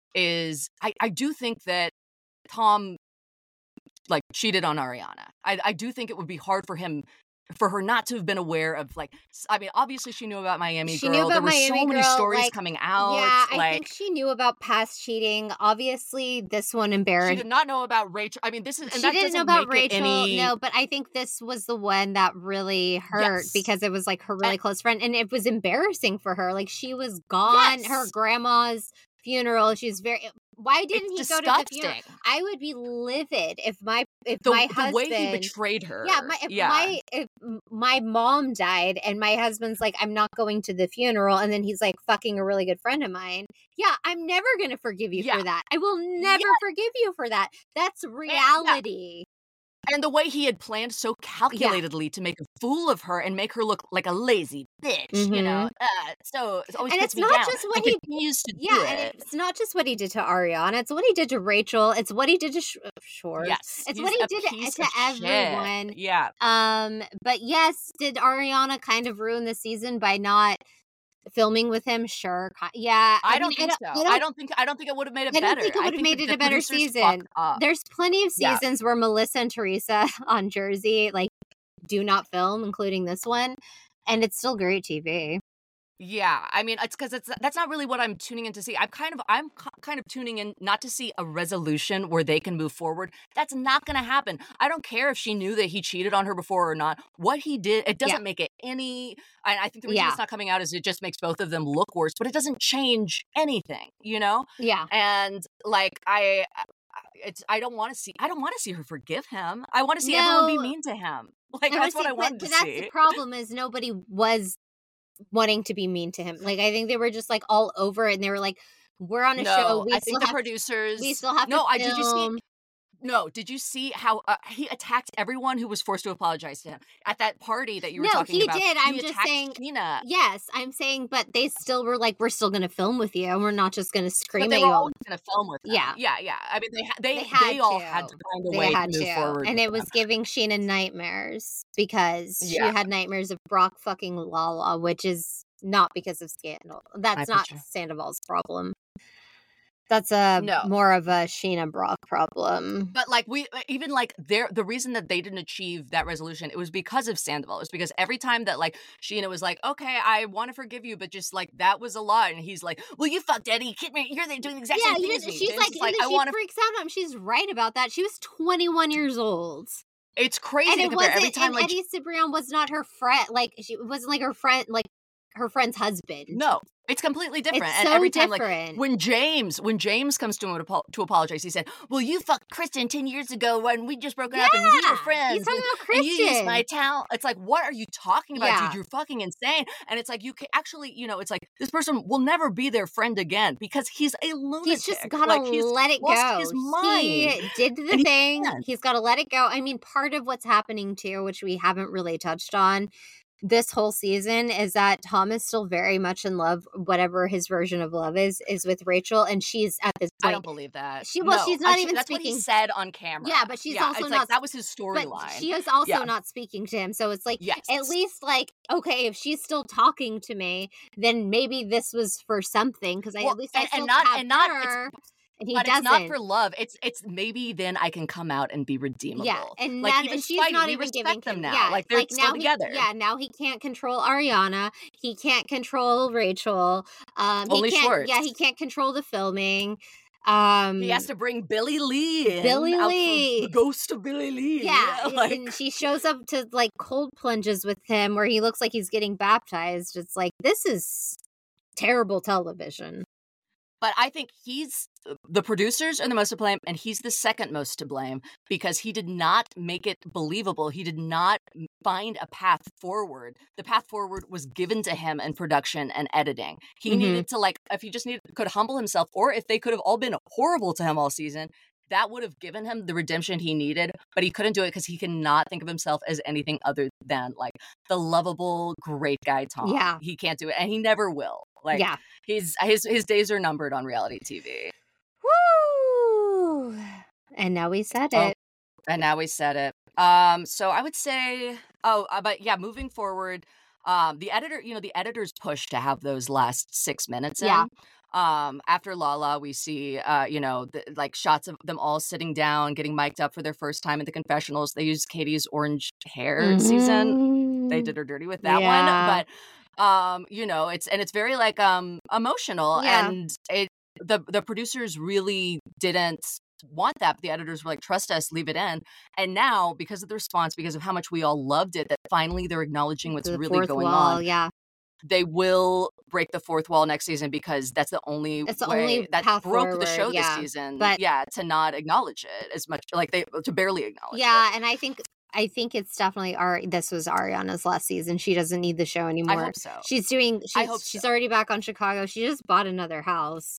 is I, I do think that Tom like cheated on Ariana. I, I do think it would be hard for him for her not to have been aware of like s- I mean obviously she knew about Miami She Girl. knew about there were Miami so many Girl, stories like, coming out. Yeah, I like think she knew about past cheating. Obviously, this one she embarrassed. did not know about Rachel. I mean this is and She that didn't know doesn't about make it Rachel, any... no, but I think this was the one that really hurt Yes. because it was like her really And- close friend, and it was embarrassing for her. Like she was gone, Yes. her grandma's funeral. She was very. Why didn't It's he go to the disgusting. funeral? I would be livid if my if the, my the husband. way he betrayed her. Yeah, my, if yeah. my if m- my mom died and my husband's like, I'm not going to the funeral, and then he's like fucking a really good friend of mine. Yeah, I'm never gonna forgive you Yeah. for that. I will never forgive you for that. That's reality. And the way he had planned so calculatedly to make a fool of her and make her look like a lazy bitch, you know. Uh, so it always Mm-hmm. And puts it's me not down. just what and he- continues to Yeah, do and it. it's not just what he did to Ariana. It's what he did to Rachel. It's what he did to Sh- uh, Shores. Yes, It's he's what he a did to- piece to of shit. everyone. Yeah, Um, but yes, did Ariana kind of ruin the season by not filming with him? Sure. ki- Yeah. I, mean, don't think so. I I don't, don't, think I don't think it would have made it I don't better. think it would have made that it the a better producers season. fucked up. There's plenty of Yeah. seasons where Melissa and Teresa on Jersey like do not film, including this one, and it's still great T V. Yeah, I mean, it's because it's that's not really what I'm tuning in to see. I'm kind of I'm k- kind of tuning in not to see a resolution where they can move forward. That's not going to happen. I don't care if she knew that he cheated on her before or not. What he did, it doesn't Yeah. make it any. I, I think the reason Yeah. it's not coming out is it just makes both of them look worse, but it doesn't change anything, you know. Yeah. And like I, it's I don't want to see I don't want to see her forgive him. I want to see everyone be No. mean to him. Like And that's see, what I but- wanted but to that's see. the problem is nobody was wanting to be mean to him. Like I think they were just like all over it, and they were like, "We're on a no, show. We I still think the have producers. we still have no, to I did you see? film." No, did you see how uh, he attacked everyone who was forced to apologize to him at that party that you were No, talking he about? did. I'm He just attacked saying- Sheena, Yes, I'm saying, but they still were like, "We're still going to film with you, and we're not just going to but scream they at were you." all always going to film with them. Yeah. yeah, yeah. I mean, they ha- they They they, had all to. had to find a They way had to move to, forward, and with it was them. giving Sheena nightmares because Yeah. she had nightmares of Brock fucking Lala, which is not because of Scandal. That's I not picture. Sandoval's problem. That's a No. more of a Sheena Brock problem. But like we even like there the reason that they didn't achieve that resolution, it was because of Sandoval. It was because every time that like Sheena was like, okay, I want to forgive you, but just like that was a lot, and he's like, well, you fucked Eddie, kid me, you're doing the exact Yeah, same thing you as know, me. she's And like, it's and then I she want to. freaks out on him. She's right about that. She was twenty-one years old. It's crazy And to it compare wasn't, every time. and Like Eddie Cibrian was not her friend. Like, she it wasn't like her friend, like her friend's husband. no, it's completely different. It's and so every time, different. like when James, when James comes to him to, apo- to apologize, he said, "Well, you fucked Kristen ten years ago when we just broken up, and we Yeah, were friends. he's talking and, about and you used Kristen. my talent." It's like, what are you talking about, Yeah. dude? You're fucking insane. And it's like you can actually, you know, it's like this person will never be their friend again because he's a lunatic. He's just gotta like, he's let it lost go. his mind. He did the And he thing. can't. He's got to let it go. I mean, part of what's happening too, which we haven't really touched on this whole season, is that Tom is still very much in love, whatever his version of love is, is with Rachel, and she's at this I point. don't believe that. She- well, No, she's not I- even That's what speaking- he said on camera. Yeah, but she's Yeah, also it's not- like that was his But storyline. she is also Yeah. not speaking to him. So it's like, Yes. at least like, okay, if she's still talking to me, then maybe this was for something, because I Well, at least I and- still and not- have and not- it's- her, and he but doesn't. it's not for love. It's it's maybe then I can come out and be redeemable. Yeah, and, like now, even and she's Spidey, not we even respect giving them him, now. Yeah, like they're like still now together. He, yeah, now he can't control Ariana. He can't control Rachel. Um, Only he can't, Schwartz. Yeah, he can't control the filming. Um, He has to bring Billy Lee in. Billy out for Lee. the ghost of Billy Lee. Yeah, you know, and- like and she shows up to like cold plunges with him, where he looks like he's getting baptized. It's like, this is terrible television. But I think he's the producers are the most to blame, and he's the second most to blame because he did not make it believable. He did not find a path forward. The path forward was given to him in production and editing. He Mhm. needed to like, if he just needed could humble himself, or if they could have all been horrible to him all season, that would have given him the redemption he needed. But he couldn't do it because he cannot think of himself as anything other than like the lovable, great guy Tom. Yeah. He can't do it, and he never will. Like, yeah. He's his his days are numbered on reality T V. Woo! And now we said Oh. it. And now we said it. Um, so I would say, oh, uh, but yeah, moving forward, um, the editor, you know, the editor's push to have those last six minutes in. Yeah. Um, after Lala, we see, uh, you know, the, like shots of them all sitting down, getting mic'd up for their first time at the confessionals. They used Katie's orange hair season. They did her dirty with that Yeah. one, but um, you know, it's and it's very like um emotional, Yeah. and it the the producers really didn't want that, but the editors were like, trust us, leave it in. And now, because of the response, because of how much we all loved it, that finally they're acknowledging what's The really fourth going wall, on. Yeah. They will break the fourth wall next season because that's the only It's the way only that path broke the forward, show yeah. this season. But- yeah, to not acknowledge it as much, like they to barely acknowledge Yeah, it. and I think I think it's definitely Ari. This was Ariana's last season. She doesn't need the show I anymore. hope so. She's doing. She's, I hope she's so. already back on Chicago. She just bought another house.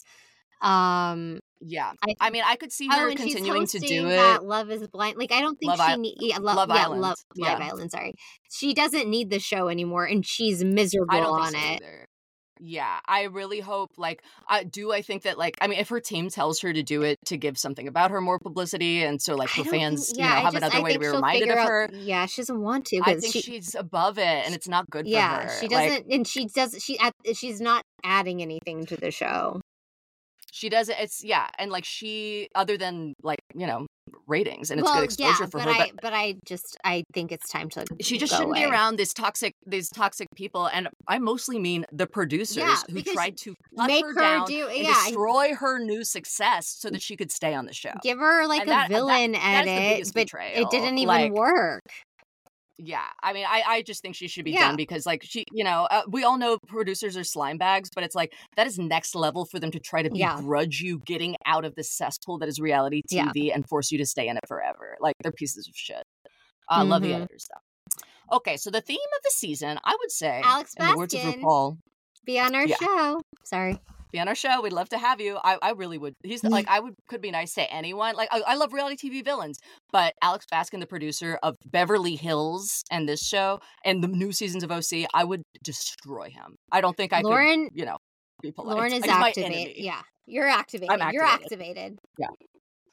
Um, Yeah, I- I mean, I could see oh, her and she's continuing to hosting do that it. Love Is Blind. Like, I don't think Love she I- need. Yeah, Lo- Love yeah, Island. Love, Love Yeah. Island. Sorry, she doesn't need the show anymore, and she's miserable I don't on think so it. either. Yeah, I really hope, like, I do. I think that, like, I mean, if her team tells her to do it to give something about her more publicity, and so, like, I her don't fans, think, you yeah, know, I have just, another I way to think be she'll reminded figure of out- her. Yeah, she doesn't want to I because think she. she's above it, and it's not good for Yeah, her. she Like, doesn't, and she does. She at, she's not adding anything to the show. she does it. It's yeah, and like she, other than like you know ratings, and it's well, good exposure yeah, for but her, I, but but I just, I think it's time to. she just go shouldn't be away. around these toxic, these toxic people. And I mostly mean the producers Yeah, who because tried to cut Make her, her down do, and yeah, destroy her new success so that she could stay on the show. give her like And a that- that- villain that is the edit, biggest but betrayal. it didn't even Like, work. Yeah, I mean, I, I just think she should be Yeah. done because, like, she, you know, uh, we all know producers are slime bags, but it's like that is next level for them to try to Yeah. begrudge you getting out of the cesspool that is reality T V and force you to stay in it forever. Like, they're pieces of shit. I uh, love the Mhm. editors, though. Okay, so the theme of the season, I would say, Alex in the words of Baskin. RuPaul, Be on our Yeah. show. Sorry. be on our show. We'd love to have you. I, I really would. He's Mm. like, I would could be nice to anyone. Like, I, I love reality T V villains, but Alex Baskin, the producer of Beverly Hills and this show and the new seasons of O C, I would destroy him. I don't think I Lauren, could, you know, be polite. Lauren is He's my activated. enemy. Yeah, you're activated. I'm You're activated. activated.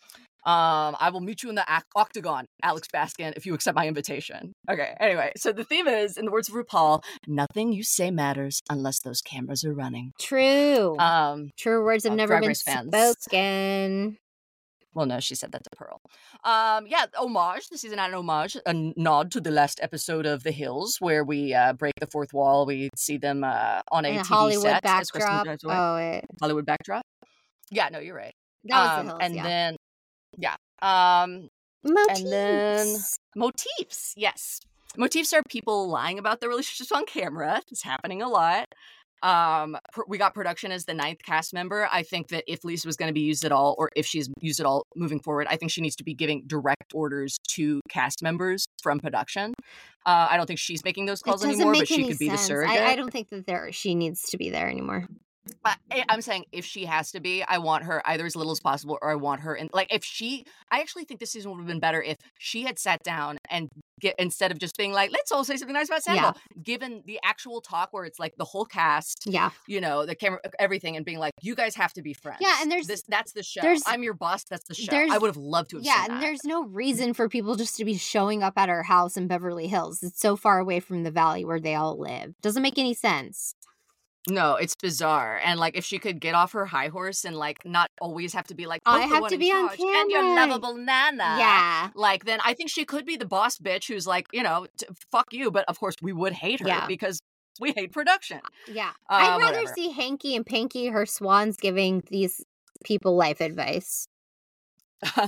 Um, I will meet you in the ac- octagon, Alex Baskin, if you accept my invitation. Okay, anyway, so the theme is, in the words of RuPaul, nothing you say matters unless those cameras are running. True. Um, True words have uh, never Drag been Race fans. spoken. Well, no, she said that to Pearl. Um, yeah, homage. This is an homage, a nod to the last episode of The Hills, where we uh, break the fourth wall. We see them uh, on a And T a V Hollywood set. as Kristen backdrop. drives away. Oh, wait. Hollywood backdrop. Yeah, no, you're right. That was um, The Hills, and yeah. then, yeah. Um, Motifs. and then motifs. Yes, motifs are people lying about their relationships on camera. It's happening a lot. Um, pr- we got production as the ninth cast member. I think that if Lisa was going to be used at all, or if she's used at all moving forward, I think she needs to be giving direct orders to cast members from production. Uh, I don't think she's making those calls It doesn't anymore, make but she any could be sense. the surrogate. I, I don't think that there she needs to be there anymore. I, I'm saying if she has to be, I want her either as little as possible, or I want her in. Like if she, I actually think this season would have been better if she had sat down and get, instead of just being like, let's all say something nice about Sandoval, yeah. given the actual talk where it's like the whole cast, yeah, you know, the camera, everything, and being like, you guys have to be friends. Yeah, and there's this, that's the show. There's, I'm your boss. That's the show. I would have loved to have yeah, seen and that. there's no reason for people just to be showing up at her house in Beverly Hills. It's so far away from the valley where they all live. Doesn't make any sense. No, it's bizarre. And like if she could get off her high horse and like not always have to be like, I the have one to in be on charge and your camera. lovable Nana. Yeah. Like then I think she could be the boss bitch who's like, you know, t- fuck you. But of course we would hate her Yeah. because we hate production. Yeah. Uh, I'd rather whatever. see Hanky and Pinky, her swans, giving these people life advice. uh,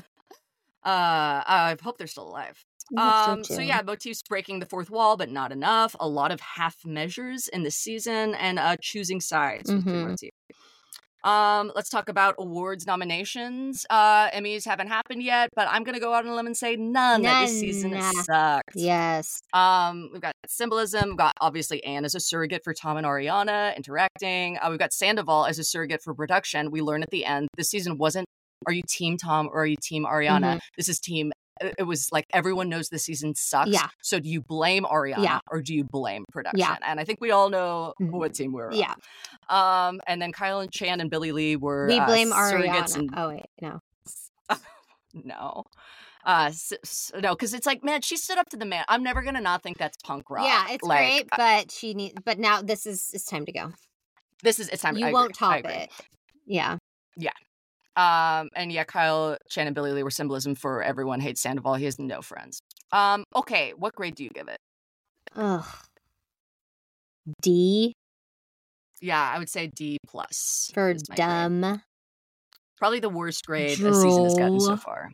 I hope they're still alive. Um, so, so yeah, motifs breaking the fourth wall, but not enough. A lot of half measures in this season, and uh, choosing sides with Mm-hmm. the motif. Um, let's talk about awards nominations. Uh, Emmys haven't happened yet, but I'm gonna go out on a limb and say none. That this season None. sucked. Yes. Um, we've got symbolism. We've got obviously Anne as a surrogate for Tom and Ariana interacting. Uh, we've got Sandoval as a surrogate for production. We learn at the end this season wasn't, are you team Tom or are you team Ariana? Mm-hmm. This is team. It was like everyone knows the season sucks. Yeah. So do you blame Ariana Yeah. or do you blame production? Yeah. And I think we all know Mhm. what team we're on. Yeah. Um, and then Kyle and Chan and Billy Lee were We blame uh, surrogates Ariana. and Oh, wait. No. no. Uh, s- s- no, because it's like, man, she stood up to the man. I'm never gonna not think that's punk rock. Yeah, it's like, great, uh, but she need. But now this is it's time to go. this is it's time. You I won't agree. I top agree. it. Yeah. Um, and yeah, Kyle, Chan, and Billy Lee were symbolism for everyone hates Sandoval. He has no friends. Um, okay, what grade do you give it? Ugh. D Yeah, I would say D plus for is my grade. dumb. Probably the worst grade a season has gotten so Droll. far.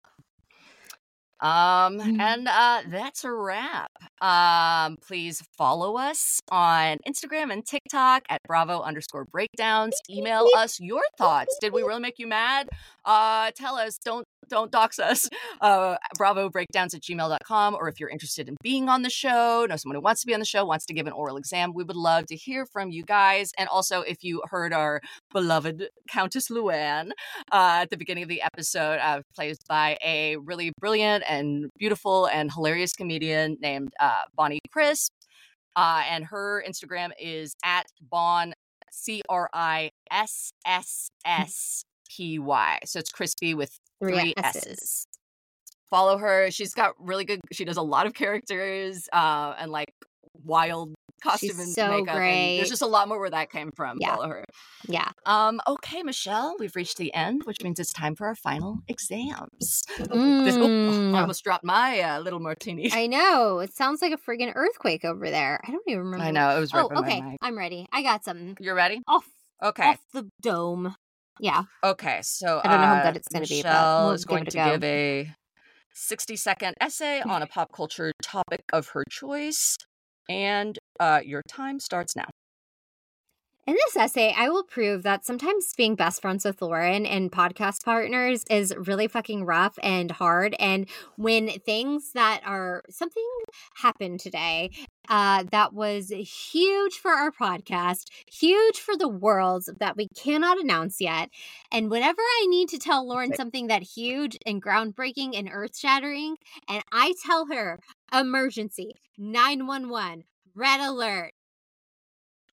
Um, Mm. and uh, that's a wrap. Um, please follow us on Instagram and TikTok at Bravo underscore breakdowns. Email us your thoughts. Did we really make you mad? Uh, tell us. Don't don't dox us. Uh, Bravo breakdowns at gmail dot com. Or if you're interested in being on the show, know someone who wants to be on the show, wants to give an oral exam, we would love to hear from you guys. And also, if you heard our beloved Countess Luann uh, at the beginning of the episode, uh, played by a really brilliant and beautiful and hilarious comedian named uh, Bonnie Crisp. Uh, and her Instagram is at Bon, C R I S S S P Y. So it's crispy with Three three S's. S's. Follow her. She's got really good, she does a lot of characters uh, and like wild costume She's and so makeup. And great. there's just a lot more where that came from. Yeah. Follow her. Yeah. Um, okay, Michelle, we've reached the end, which means it's time for our final exams. This, oh, Mm. I almost dropped my uh, little martini. I know. It sounds like a friggin' earthquake over there. I don't even remember. I know, it was right Oh, by my okay. mic. I'm ready. I got something. You're ready? Off, Okay. off the dome. Yeah. Okay, so I don't know how uh, good it's gonna be, but Michelle we'll is give going it a to go. give a sixty second essay on a pop culture topic of her choice, and uh, your time starts now. In this essay, I will prove that sometimes being best friends with Lauren and podcast partners is really fucking rough and hard. And when things that are something happened today uh, that was huge for our podcast, huge for the world that we cannot announce yet. And whenever I need to tell Lauren something that huge and groundbreaking and earth shattering, and I tell her emergency, nine one one, red alert.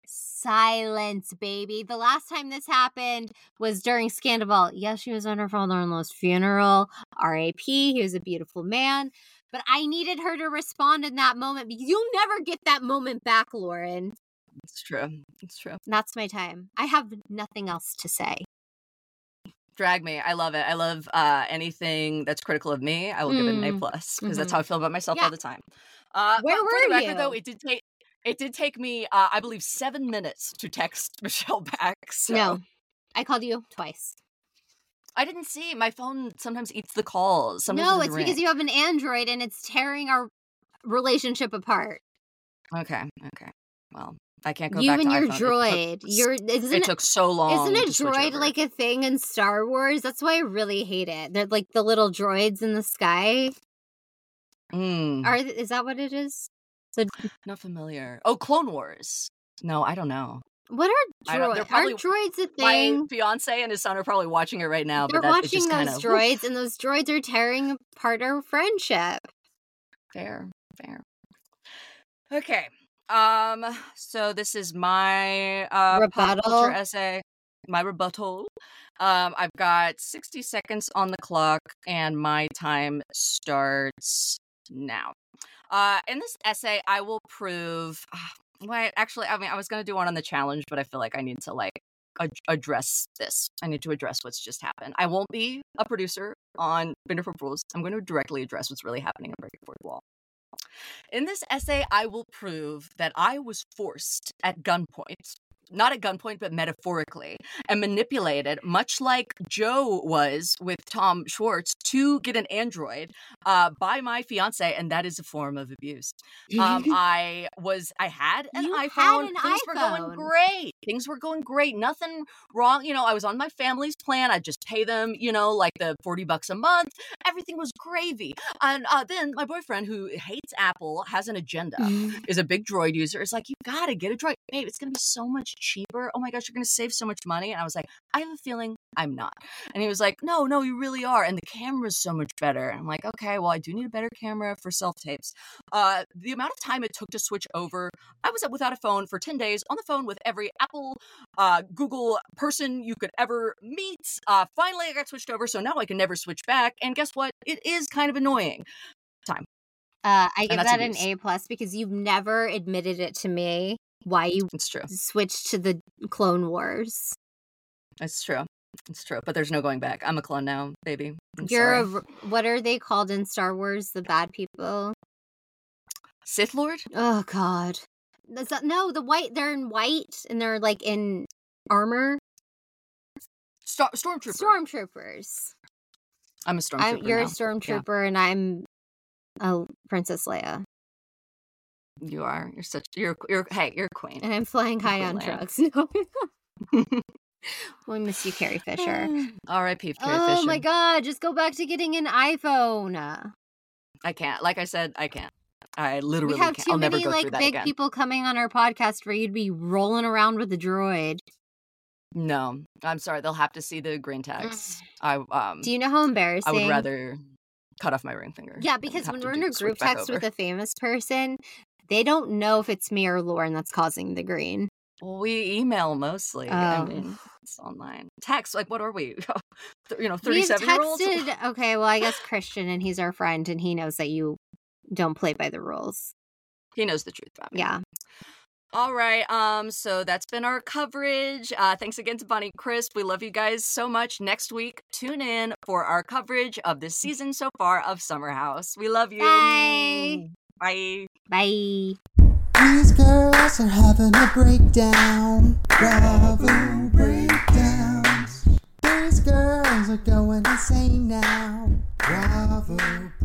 silence, baby. The last time this happened was during Scandal. Yes, she was on her father-in-law's funeral. R I P He was a beautiful man. But I needed her to respond in that moment because you'll never get that moment back, Lauren. It's true. It's true. That's my time. I have nothing else to say. Drag me. I love it. I love uh, anything that's critical of me. I will mm. give it an A plus because mm-hmm. that's how I feel about myself yeah. all the time. Uh, Where were for the record, you? Though, it did take it did take me, uh, I believe, seven minutes to text Michelle back. So. No, I called you twice. I didn't see. My phone sometimes eats the calls. Sometimes no, it it's ring. because you have an Android and it's tearing our relationship apart. Okay. Okay. Well, I can't go you back to You and your iPhone. droid. It took, your, isn't it took so long. Isn't a to switch droid over. like a thing in Star Wars? That's why I really hate it. They're like the little droids in the sky. Mm. Are Is that what it is? So, not familiar. Oh, Clone Wars. No, I don't know. What are droids? Aren't droids a thing? My fiance and his son are probably watching it right now. They're but that, watching just those kind of, droids, and those droids are tearing apart our friendship. Fair, fair. Okay. Um. So this is my uh, rebuttal pop culture essay. My rebuttal. Um. I've got sixty seconds on the clock, and my time starts now. Uh. In this essay, I will prove. Uh, Wait, actually, I mean, I was going to do one on the challenge, but I feel like I need to, like, ad- address this. I need to address what's just happened. I won't be a producer on Vanderpump Rules. I'm going to directly address what's really happening on Breaking Fourth Wall. In this essay, I will prove that I was forced at gunpoint, not at gunpoint, but metaphorically, and manipulated, much like Joe was with Tom Schwartz, to get an android uh, by my fiance, and that is a form of abuse. Um, I was, I had an you iPhone. Had an Things iPhone. were going great. Things were going great. Nothing wrong. You know, I was on my family's plan. I'd just pay them, you know, like the forty bucks a month. Everything was gravy. And uh, then my boyfriend, who hates Apple, has an agenda, is a big droid user. Is like, you gotta get a droid. Babe, it's gonna be so much cheaper. Oh my gosh, you're gonna save so much money. And I was like, I have a feeling I'm not. And he was like, no, no, you really are. And the camera's so much better. And I'm like, okay, well, I do need a better camera for self-tapes. Uh, the amount of time it took to switch over, I was without a phone for ten days, on the phone with every Apple, uh, Google person you could ever meet. Uh, finally, I got switched over, so now I can never switch back. And guess what? It is kind of annoying. Time. Uh, I give that abuse. an A plus because you've never admitted it to me why you it's true. switched to the Clone Wars. It's true. It's true. But there's no going back. I'm a clone now, baby. I'm You're sorry. a, what are they called in Star Wars? The bad people? Sith Lord? Oh, God. Is that, no, the white, they're in white and they're like in armor. Star- Stormtrooper. Stormtroopers. I'm a Stormtrooper. I'm, you're now. a Stormtrooper yeah. and I'm a Princess Leia. You are. You're such. You're. You're. Hey, you're a queen. And I'm flying high queen on Leia. drugs. No. We miss you, Carrie Fisher. R I P Carrie oh Fisher. Oh my God! Just go back to getting an iPhone. I can't. Like I said, I can't. I literally we have can't. too I'll many never go like through that big again. people coming on our podcast for you to be rolling around with a droid. No, I'm sorry. They'll have to see the green text. I um. Do you know how embarrassing? I would rather cut off my ring finger. Yeah, because when we're in a group text with a famous person, they don't know if it's me or Lauren that's causing the green. Well, we email mostly. Oh. I mean, it's online. Text, like, what are we? You know, thirty-seven-year-olds? We've texted, okay, well, I guess Christian, and he's our friend, and he knows that you don't play by the rules. He knows the truth about me. Yeah. All right, um, so that's been our coverage. Uh, thanks again to Bonnie Crisp. We love you guys so much. Next week, tune in for our coverage of this season so far of Summer House. We love you. Bye. Bye. Bye. These girls are having a breakdown. Bravo breakdowns. These girls are going insane now. Bravo